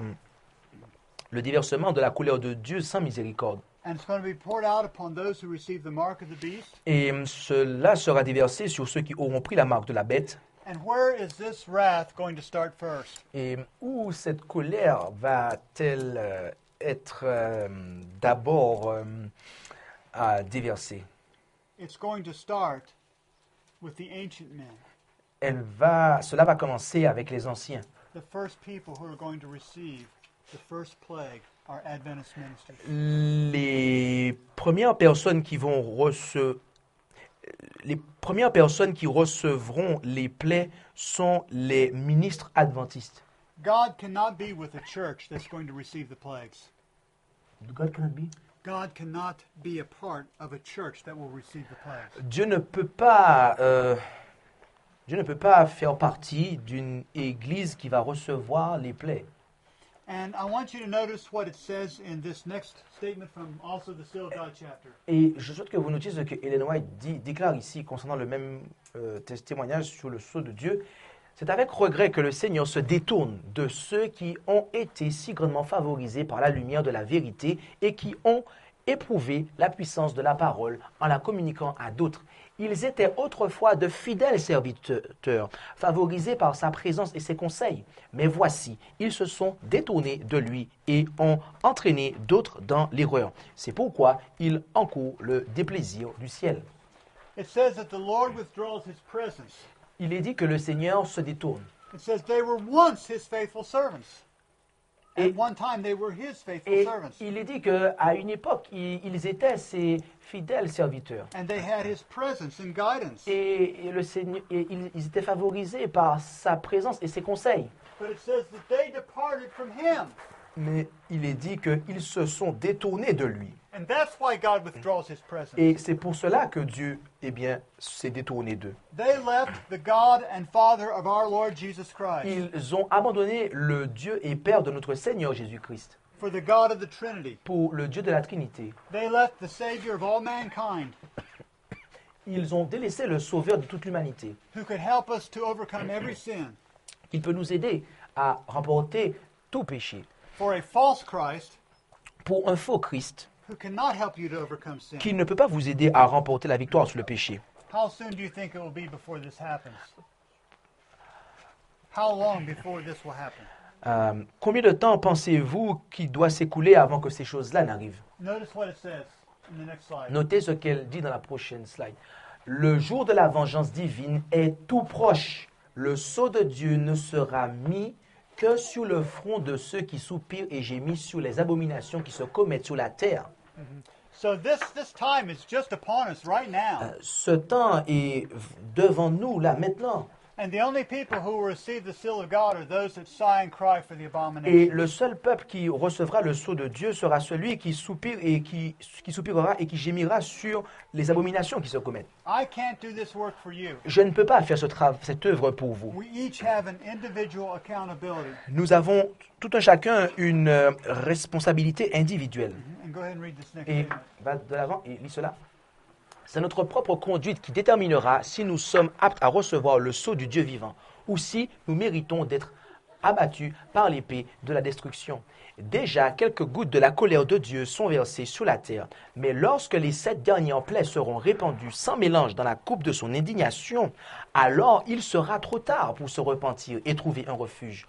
le déversement de la colère de Dieu sans miséricorde. And it's going to be poured out upon those who receive the mark of the beast. Et cela sera déversé sur ceux qui auront pris la marque de la bête. And where is this wrath going to start first? Et où cette colère va-t-elle euh, être euh, d'abord euh, à déverser? It's going to start with the ancient men, Elle va, cela va commencer avec les anciens. the first people who are going to receive the first plague are Adventist ministers. Les premières personnes qui vont rece- les premières personnes qui recevront les plaies sont les ministres adventistes. God cannot be with a church that's going to receive the plagues. God cannot be. God cannot be a part of a church that will receive the plagues. Dieu ne peut pas, euh, Dieu ne peut pas faire partie d'une église qui va recevoir les plaies. And I want you to notice what it says in this next statement from also the Seal of God chapter. Et je souhaite que vous notiez ce que Ellen White dit, déclare ici concernant le même euh, témoignage sur le sceau de Dieu. C'est avec regret que le Seigneur se détourne de ceux qui ont été si grandement favorisés par la lumière de la vérité et qui ont éprouvé la puissance de la parole en la communiquant à d'autres. Ils étaient autrefois de fidèles serviteurs, favorisés par sa présence et ses conseils. Mais voici, ils se sont détournés de lui et ont entraîné d'autres dans l'erreur. C'est pourquoi ils encourent le déplaisir du ciel. It says that the Lord withdraws his presence. Il est dit que le Seigneur se détourne. It says they were once his faithful servants. At Et- one time they were his faithful Et servants. il est dit qu'à une époque, ils ils étaient ses fidèles serviteurs. And they had his presence and guidance. Et, et le Seigneur, et ils, ils étaient favorisés par sa présence et ses conseils. But it says that they departed from him. Mais il est dit qu'ils se sont détournés de lui. And that's why God withdraws his presence. Et c'est pour cela que Dieu, eh bien, s'est détourné d'eux. They left the God and Father of our Lord Jesus Christ Ils ont abandonné le Dieu et Père de notre Seigneur Jésus-Christ for the God of the Trinity. pour le Dieu de la Trinité. They left the Savior of all mankind Ils ont délaissé le Sauveur de toute l'humanité. who could help us to overcome every sin Il peut nous aider à remporter tout péché. for a false Christ Pour un faux Christ who cannot help you to overcome sin. qui ne peut pas vous aider à remporter la victoire sur le péché. How soon do you think it will be before this happens? How long before this will happen? Euh, combien de temps pensez-vous qu'il doit s'écouler avant que ces choses-là n'arrivent? Notice what it says in the next slide. Notez ce qu'elle dit dans la prochaine slide. Le jour de la vengeance divine est tout proche. Le sceau de Dieu ne sera mis que sur le front de ceux qui soupirent et gémissent sur les abominations qui se commettent sur la terre. So this this time is just upon us right now. Euh, Ce temps est devant nous, là, maintenant. And the only people who will receive the seal of God are those that sigh and cry for the Et abomination. le seul peuple qui recevra le sceau de Dieu sera celui qui soupire et qui, qui soupirera et qui gémira sur les abominations qui se commettent. I can't do this work for you. Je ne peux pas faire ce tra- cette œuvre pour vous. We each have an individual accountability. Nous avons tout un chacun une euh, responsabilité individuelle. And go ahead and read this next Et statement. va de l'avant et lis cela. C'est notre propre conduite qui déterminera si nous sommes aptes à recevoir le sceau du Dieu vivant ou si nous méritons d'être abattus par l'épée de la destruction. Déjà, quelques gouttes de la colère de Dieu sont versées sur la terre, mais lorsque les sept dernières plaies seront répandues sans mélange dans la coupe de son indignation, alors il sera trop tard pour se repentir et trouver un refuge.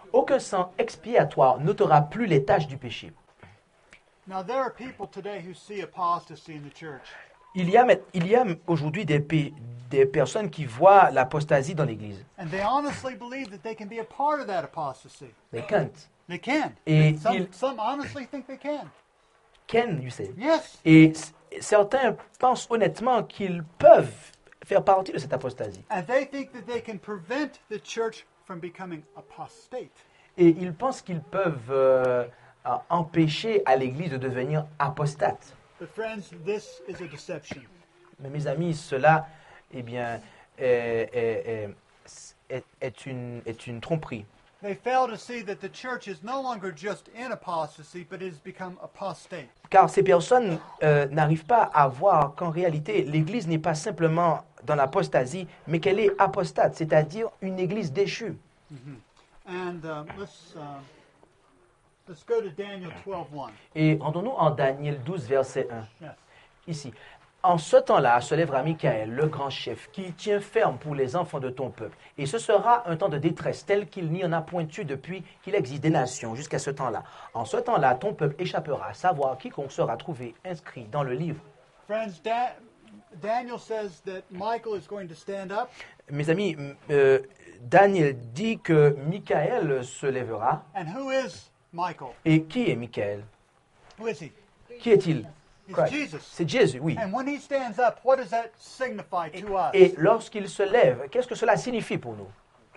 Aucun sang expiatoire n'ôtera plus les taches du péché. Now, there are people today who see apostasy in the church. Il y a, il y a aujourd'hui des, pe- des personnes qui voient l'apostasie dans l'Église. And they honestly believe that they can be a part of that apostasy. They can't. They can. Et some, il- some honestly think they can. Can, you say. Yes. Et c- certains pensent honnêtement qu'ils peuvent faire partie de cette apostasie. And they think that they can prevent the church from becoming apostate. Et ils pensent qu'ils peuvent euh, euh, empêcher à l'Église de devenir apostate. But friends, this is a deception. Mais mes amis, cela, eh bien, est, est- est- est- est une, est une tromperie. They fail to see that the church is no longer just in apostasy, but has become apostate. Car ces personnes euh, n'arrivent pas à voir qu'en réalité, l'Église n'est pas simplement dans l'apostasie, mais qu'elle est apostate, c'est-à-dire une Église déchue. And um, let's uh, let's go to Daniel twelve one. Et rendons-nous en Daniel douze, verset un. Yes. Ici. En ce temps-là se lèvera Michaël, le grand chef, qui tient ferme pour les enfants de ton peuple. Et ce sera un temps de détresse tel qu'il n'y en a point eu depuis qu'il existe des nations jusqu'à ce temps-là. En ce temps-là, ton peuple échappera, à savoir quiconque sera trouvé inscrit dans le livre. Friends, Da- Daniel says that Michael is going to stand up, Mes amis, m- euh, Daniel dit que Michaël se lèvera. and who is Michael? Et qui est Michaël? Who is he? Qui est-il? He's Christ. Jesus. C'est Jésus, oui. And when he stands up, what does that signify to us? Et lorsqu'il se lève, qu'est-ce que cela signifie pour nous?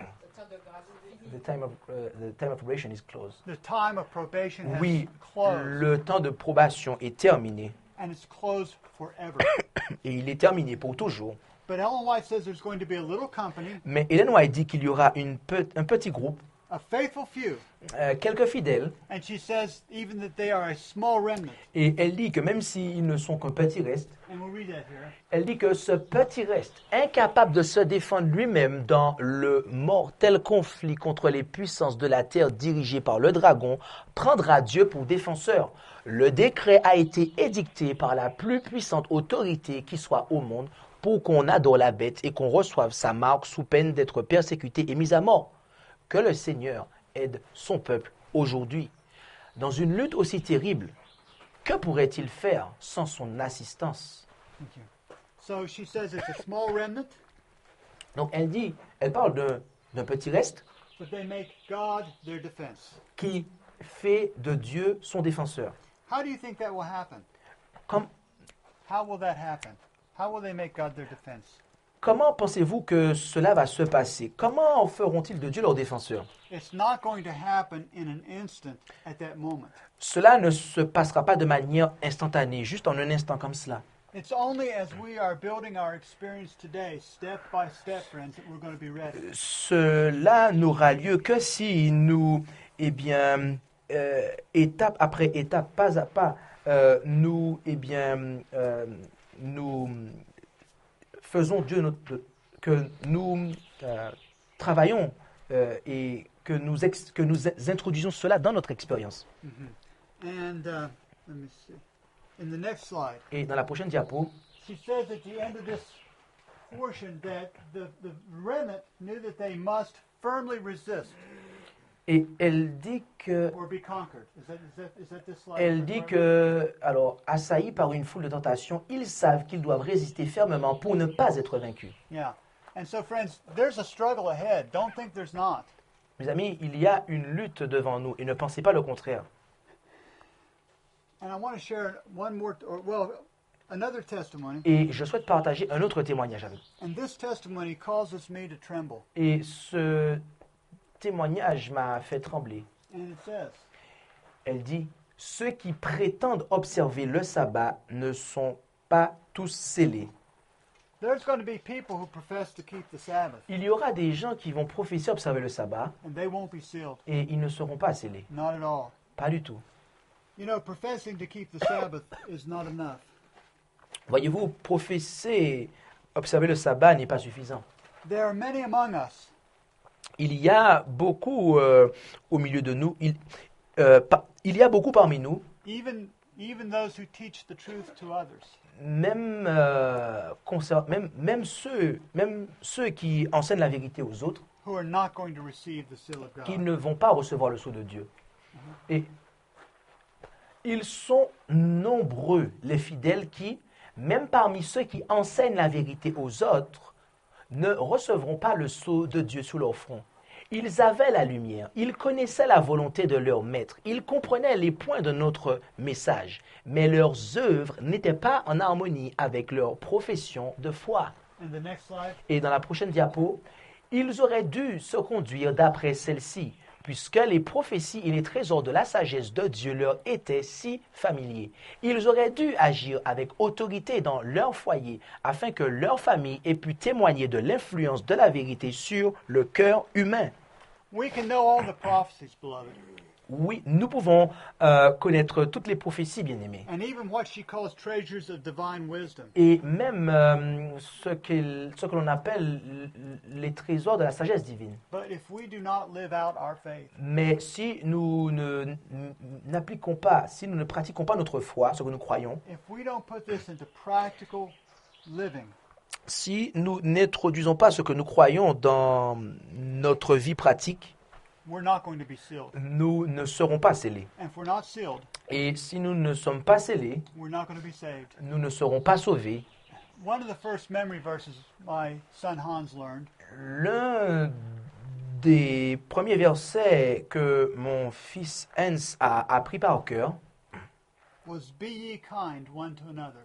The time of, uh, the time of probation is closed. The time of probation has Oui, closed, le temps de probation est terminé. and it's closed forever. Et il est terminé pour toujours. But Ellen White says there's going to be a little company, Mais Ellen White dit qu'il y aura une pe- un petit groupe, a faithful few, euh, quelques fidèles, and she says even that they are a small remnant. et elle dit que même s'ils ne sont qu'un petit reste, And we'll read that here. elle dit que ce petit reste, incapable de se défendre lui-même dans le mortel conflit contre les puissances de la terre dirigées par le dragon, prendra Dieu pour défenseur. Le décret a été édicté par la plus puissante autorité qui soit au monde pour qu'on adore la bête et qu'on reçoive sa marque sous peine d'être persécuté et mis à mort. Que le Seigneur aide son peuple aujourd'hui. Dans une lutte aussi terrible, que pourrait-il faire sans son assistance? Thank you. So she says it's a small remnant, Donc elle dit, elle parle d'un, d'un petit reste but they make God their defense. qui fait de Dieu son défenseur. How do you think that will happen? Comme- How will that happen? How will they make God their defense? comment pensez-vous que cela va se passer? Comment feront-ils de Dieu leur défenseur? It's not going to happen in an instant at that moment. Cela ne se passera pas de manière instantanée, juste en un instant comme cela. It's only as we are building our experience today, step by step, friends, that we're going to be ready. Cela n'aura lieu que si nous, eh bien, euh, étape après étape, pas à pas, euh, nous, eh bien, euh, nous faisons Dieu notre, que nous euh, travaillons euh, et que nous, ex- que nous introduisons cela dans notre expérience. And uh, let me see. In the next slide, Et dans la prochaine diapo, she says at the end of this portion that the, the remnant knew that they must firmly resist et elle dit que or be conquered. Is that, is that, is that this slide? Elle dit que, alors, assaillis par une foule de tentations, ils savent qu'ils doivent résister fermement pour ne pas être vaincus. Yeah. And so, friends, there's a struggle ahead. Don't think there's not. Mes amis, il y a une lutte devant nous et ne pensez pas le contraire. And I want to share one more, or well, another testimony. Et je souhaite partager un autre témoignage avec vous. And this testimony causes me to tremble. Et ce témoignage m'a fait trembler. And it says, Elle dit, ceux qui prétendent observer le sabbat ne sont pas tous scellés. there's going to be people who profess to keep the Sabbath, Il y aura des gens qui vont professer observer le sabbat and they won't be sealed. et ils ne seront pas scellés. Not at all. Pas du tout. You know, professing to keep the Sabbath is not enough. Voyez-vous, professer observer le sabbat n'est pas suffisant. There are many among us Il y a beaucoup euh, au milieu de nous, il, euh, pa- il y a beaucoup parmi nous, even even those who teach the truth to others, même, euh, concer- même, même, ceux, même ceux qui enseignent la vérité aux autres, who are not going to receive the seal of God. qui ne vont pas recevoir le sceau de Dieu. Et ils sont nombreux, les fidèles, qui, même parmi ceux qui enseignent la vérité aux autres, ne recevront pas le sceau de Dieu sous leur front. Ils avaient la lumière, ils connaissaient la volonté de leur maître, ils comprenaient les points de notre message, mais leurs œuvres n'étaient pas en harmonie avec leur profession de foi. And the next slide. Et dans la prochaine diapo, ils auraient dû se conduire d'après celle-ci, puisque les prophéties et les trésors de la sagesse de Dieu leur étaient si familiers. Ils auraient dû agir avec autorité dans leur foyer, afin que leur famille ait pu témoigner de l'influence de la vérité sur le cœur humain. We can know all the prophecies, beloved, Oui, nous pouvons euh, connaître toutes les prophéties, bien-aimés. and even what she calls treasures of divine wisdom. Et même euh, ce, qu'il- ce que l'on appelle l- les trésors de la sagesse divine. But if we do not live out our faith, Mais si nous ne- n- n'appliquons pas, si nous ne pratiquons pas notre foi, ce que nous croyons, if we don't put this into practical living, si nous n'introduisons pas ce que nous croyons dans notre vie pratique, we're not going to be sealed. nous ne serons pas scellés. And if we're not sealed, Et si nous ne sommes pas scellés, we're not going to be saved. nous ne serons pas sauvés. One of the first memory verses my son Hans learned L'un des premiers versets que mon fils Hans a appris par cœur was, "Be ye kind one to another,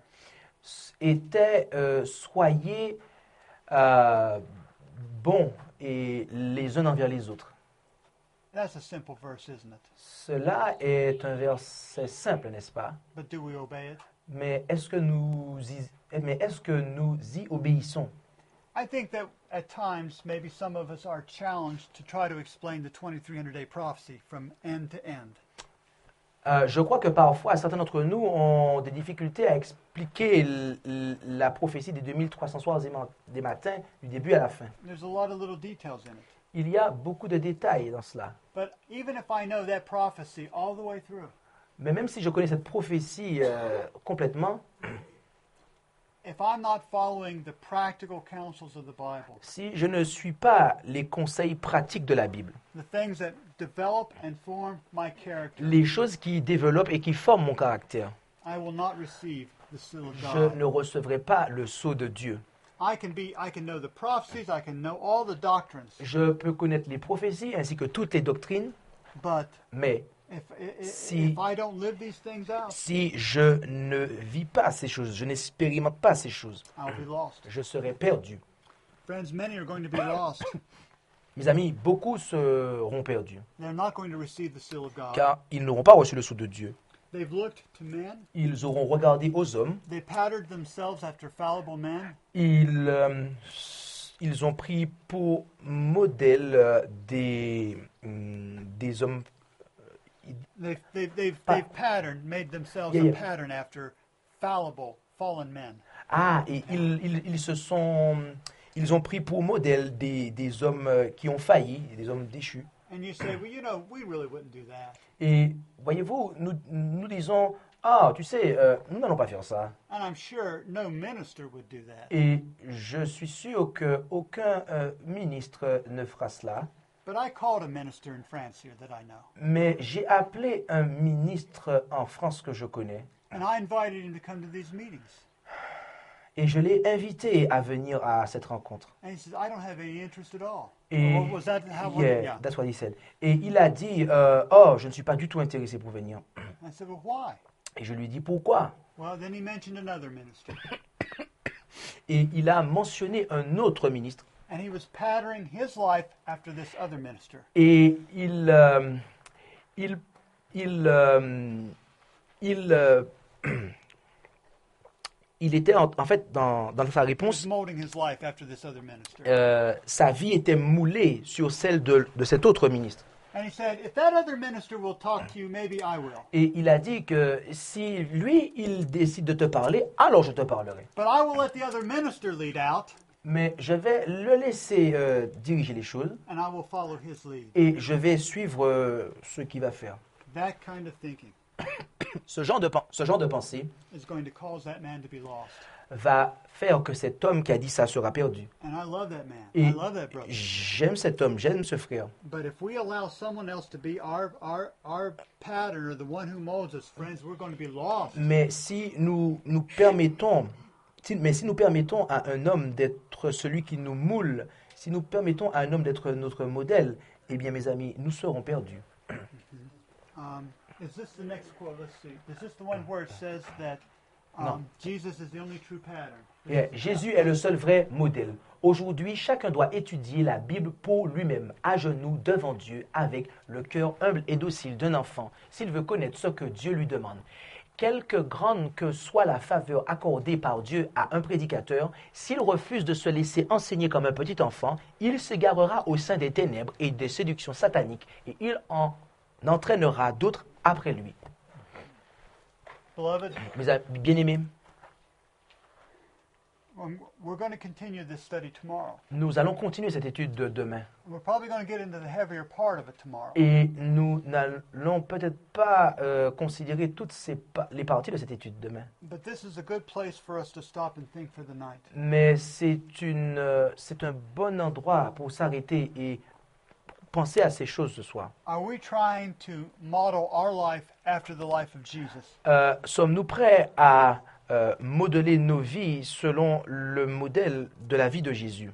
était euh, soyez euh, bons et les uns envers les autres. That's a simple verse, isn't it? Cela est un verset simple, n'est-ce pas? But do we obey it? Mais est-ce que nous y, mais est-ce que nous y obéissons? I think that at times maybe some of us are challenged to try to explain the twenty-three hundred day prophecy from end to end. Euh, je crois que parfois, certains d'entre nous ont des difficultés à expliquer l- l- la prophétie des deux mille trois cents soirs et ma- des matins, du début à la fin. There's a lot of little details in it. Il y a beaucoup de détails dans cela. But even if I know that prophecy all the way through, Mais même si je connais cette prophétie euh, complètement, if I'm not following the practical counsels of the Bible, si je ne suis pas les conseils pratiques de la Bible, the things that develop and form my character, les choses qui développent et qui forment mon caractère, I will not receive the seal of je God. ne recevrai pas le sceau de Dieu. I can be, I can know the prophecies, I can know all the doctrines, Je peux connaître les prophéties ainsi que toutes les doctrines, but mais if, i- i- Si- if I don't live these things out, si je ne vis pas ces choses, je n'expérimente pas ces choses, I'll be lost. je serai perdu. Friends, many are going to be lost. Mes amis, beaucoup seront perdus, They're not going to receive the seal of God. car ils n'auront pas reçu le sceau de Dieu. They've looked to men. Ils auront regardé aux hommes, They patterned themselves after fallible men. ils, euh, ils ont pris pour modèle euh, des, hum, des hommes. They've, they've, they've, Pa- they've patterned, made themselves Yeah, a yeah. pattern after fallible, fallen men. Ah, et ils, ils, ils se sont. Ils ont pris pour modèle des, des hommes euh, qui ont failli, des hommes déchus. And you say, well, you know, we really wouldn't do that. Et voyez-vous, nous, nous disons, ah, tu sais, euh, nous n'allons pas faire ça. And I'm sure no minister would do that. Et je suis sûr qu'aucun euh, ministre ne fera cela. But I called a minister in France here that I know. Mais j'ai appelé un ministre en France que je connais And I invited him to come to these meetings. et je l'ai invité à venir à cette rencontre. And he says, I don't have any interest at all. Et, Oh, was that how was it? yeah, Yeah. that's what he said. Et il a dit, euh, oh, je ne suis pas du tout intéressé pour venir. I said, well, why? Et je lui ai dit, pourquoi? Well, then he mentioned another minister. Et il a mentionné un autre ministre. And he was patterning his life after this other minister. Et il, euh, il, il, euh, il, euh, il était en, en fait dans, dans sa He was réponse, molding his life after this other minister. euh, sa vie était moulée sur celle de, de cet autre ministre. And he said, if that other minister will talk to you, maybe I will. Et il a dit que si lui, il décide de te parler, alors je te parlerai. But I will let the other minister lead out, Mais je vais le laisser euh, diriger les choses and I will follow his lead. et je vais suivre euh, ce qu'il va faire. That kind of thinking. Ce genre de, pen- ce genre de pensée is going to cause that man to be lost. va faire que cet homme qui a dit ça sera perdu. And I love that man. Et I love that brother. j'aime cet homme, j'aime ce frère. But if we allow someone else to be our our our pattern or the one who molds us, friends, we're going to be lost. Mais si nous nous permettons, si- mais si nous permettons à un homme d'être celui qui nous moule, si nous permettons à un homme d'être notre modèle, eh bien mes amis, nous serons perdus. Um, is this the next quote? Let's see. Is this the one where it says that No. um, Jesus is the only true pattern? Et Jésus est le seul vrai modèle. Aujourd'hui, chacun doit étudier la Bible pour lui-même, à genoux devant Dieu, avec le cœur humble et docile d'un enfant, s'il veut connaître ce que Dieu lui demande. Quelque grande que soit la faveur accordée par Dieu à un prédicateur, s'il refuse de se laisser enseigner comme un petit enfant, il s'égarera au sein des ténèbres et des séductions sataniques, et il en entraînera d'autres après lui. Beloved, Mes amis bien-aimés, um, we're going to continue this study tomorrow. nous allons continuer cette étude de demain. We're probably going to get into the heavier part of it tomorrow. Et nous n'allons peut-être pas euh, considérer toutes ces pa- les parties de cette étude demain. But this is a good place for us to stop and think for the night. Mais c'est une, euh, c'est un bon endroit pour s'arrêter et penser à ces choses ce soir. Are we trying to model our life after the life of Jesus? Euh, sommes-nous prêts à euh, modeler nos vies selon le modèle de la vie de Jésus?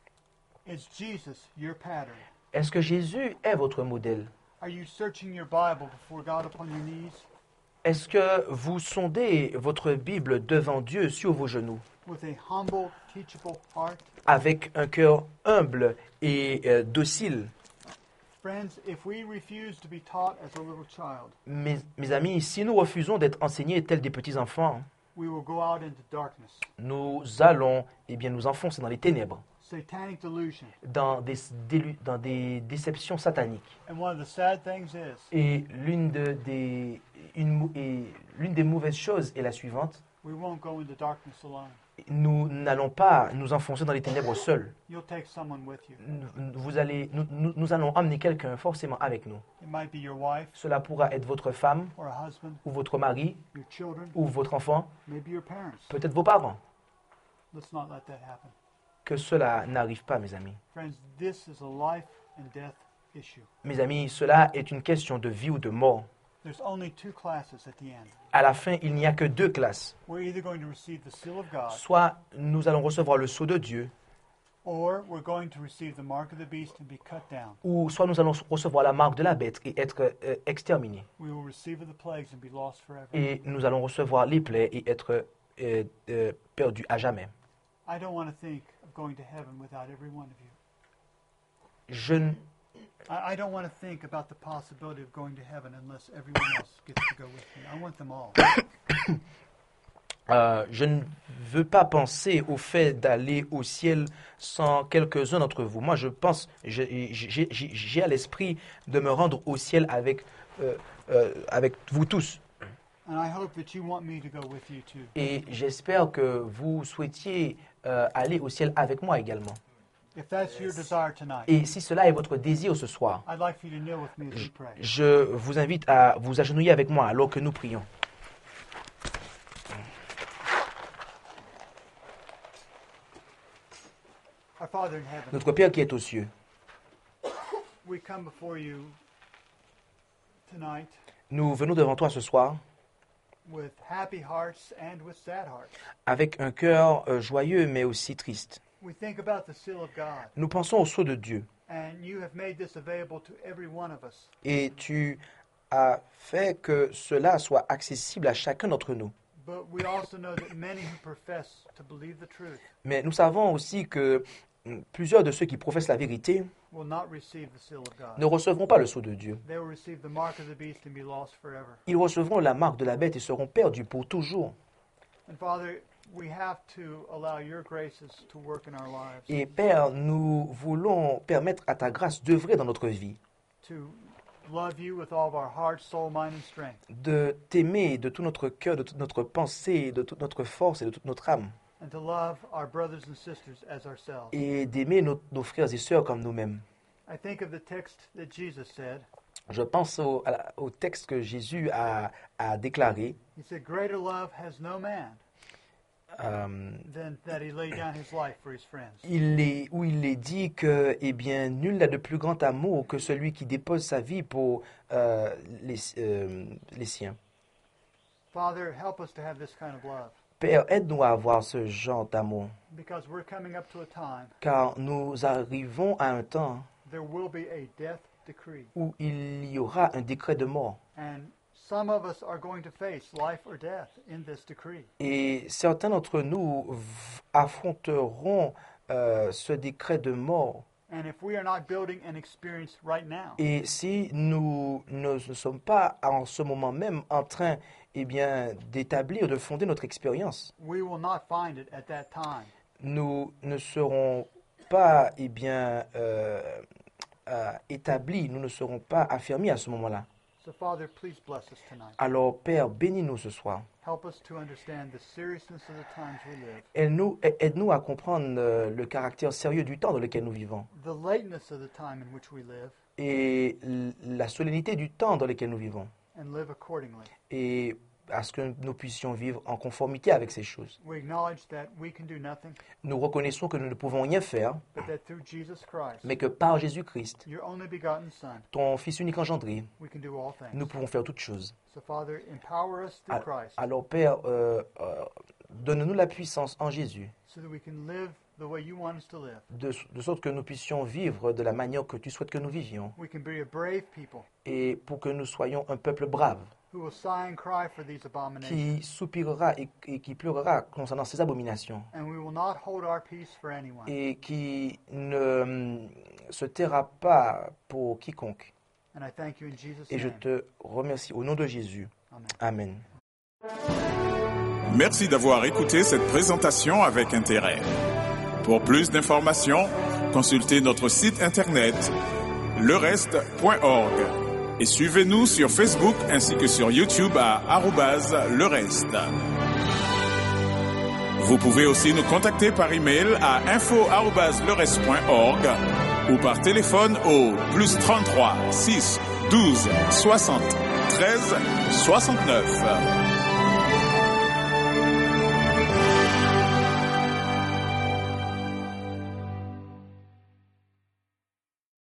Is Jesus your pattern? Est-ce que Jésus est votre modèle? Are you searching your Bible before God upon your knees Est-ce que vous sondez votre Bible devant Dieu sur vos genoux with a humble, teachable heart? avec un cœur humble et euh, docile? Friends, if we refuse to be taught as a little child, Mes, mes amis, si nous refusons d'être enseignés tels des petits-enfants, we will go out into darkness. nous allons eh bien, nous enfoncer dans les ténèbres, Satanic delusion. dans des, délu- dans des déceptions sataniques. And one of the sad things is, Et l'une, de, des, une, mou- et l'une des mauvaises choses est la suivante. we won't go into darkness alone. Nous n'allons pas nous enfoncer dans les ténèbres seuls. You'll take someone with you. Nous, vous allez, nous, nous, nous allons emmener quelqu'un forcément avec nous. It might be your wife Cela pourra être votre femme, or a husband, ou votre mari, your children, ou votre enfant, maybe your parents. peut-être vos parents. Let's not let that happen. Que cela n'arrive pas, mes amis. Friends, this is a life and death issue. Mes amis, cela est une question de vie ou de mort. There's only two classes at the end. À la fin, il n'y a que deux classes. We're either going to receive the seal of God, Soit nous allons recevoir le sceau de Dieu, or we're going to receive the mark of the beast and be cut down. ou soit nous allons recevoir la marque de la bête et être euh, exterminés. We will receive the plagues and be lost forever. Et nous allons recevoir les plaies et être euh, euh, perdus à jamais. I don't want to think of going to heaven without every one of you. Je, n- I, I don't want to think about the possibility of going to heaven unless everyone else gets to go with me. I want them all. euh, je ne veux pas penser au fait d'aller au ciel sans quelques-uns d'entre vous. Moi, je pense, j'ai j'ai- j'ai- j'ai à l'esprit de me rendre au ciel avec, euh, euh, avec vous tous. And I hope that you want me to go with you too. Et j'espère que vous souhaitiez euh, aller au ciel avec moi également. If that's your desire tonight, Et si cela est votre désir ce soir, I'd like for you to kneel with me as we pray. je vous invite à vous agenouiller avec moi alors que nous prions. Our Father in heaven, Notre Père qui est aux cieux, we come before you tonight nous venons devant toi ce soir with happy hearts and with sad hearts. avec un cœur euh, joyeux mais aussi triste. We think about the seal of God, Nous pensons au sceau de Dieu and you have made this available to every one of us. et tu as fait que cela soit accessible à chacun d'entre nous. But we also know that many who profess to believe the truth Mais nous savons aussi que mm, plusieurs de ceux qui professent la vérité will not receive the seal of God. ne recevront pas le sceau de Dieu. They will receive the mark of the beast and be lost forever. Ils recevront la marque de la bête et seront perdus pour toujours. And Father, we have to allow your graces to work in our lives, Et Père, nous voulons permettre à ta grâce d'œuvrer dans notre vie, to love you with all of our heart, soul, mind, and strength, de t'aimer de tout notre cœur, de toute notre pensée, de toute notre force et de toute notre âme, and to love our brothers and sisters as ourselves. et d'aimer nos, nos frères et sœurs comme nous-mêmes. I think of the text that Jesus said, je pense au, à la- au texte que Jésus a, a déclaré, He said, greater love has no man euh, than that he laid down his life for his friends. il est, où il est dit que, eh bien, nul n'a de plus grand amour que celui qui dépose sa vie pour euh, les, euh, les siens. Father, help us to have this kind of love, Père, aide-nous à avoir ce genre d'amour, because we're coming up to a time car nous arrivons à un temps there will be a death decree. où il y aura un décret de mort. And some of us are going to face life or death in this decree. Et certains d'entre nous v- affronteront euh, ce décret de mort. And if we are not building an experience right now, Et si nous ne, ne sommes pas en ce moment même en train eh bien, d'établir, de fonder notre expérience, we will not find it at that time. nous ne serons pas eh bien, euh, euh, établis, nous ne serons pas affermis à ce moment-là. So, Father, please bless us tonight. Alors, Père, bénis-nous ce soir. Help us to understand the seriousness of the times we live, Aide-nous, aide-nous à comprendre euh, le caractère sérieux du temps dans lequel nous vivons the lateness of the time in which we live, et l- la solennité du temps dans lequel nous vivons, and live accordingly. et à ce que nous puissions vivre en conformité avec ces choses. We acknowledge that we can do nothing, Nous reconnaissons que nous ne pouvons rien faire, but that through Jesus Christ, mais que par Jésus-Christ, your only begotten Son, ton Fils unique engendré, we can do all things. nous pouvons faire toutes choses. So, Father, empower us through Al- Christ Alors, Père, euh, euh, donne-nous la puissance en Jésus, so that we can live the way you want us to live. de, de sorte que nous puissions vivre de la manière que tu souhaites que nous vivions, We can be a brave people et pour que nous soyons un peuple brave, who will sigh and cry for these abominations. qui soupirera et, et qui pleurera concernant ces abominations, And we will not hold our peace for anyone. et qui ne hum, se taira pas pour quiconque. And I thank you in Jesus' Et je name. te remercie au nom de Jésus. Amen. Amen. Merci d'avoir écouté cette présentation avec intérêt. Pour plus d'informations, consultez notre site internet le reste point org et suivez-nous sur Facebook ainsi que sur YouTube à arobase lereste. Vous pouvez aussi nous contacter par email à info arobase lereste point org ou par téléphone au plus trente-trois six douze soixante treize soixante-neuf.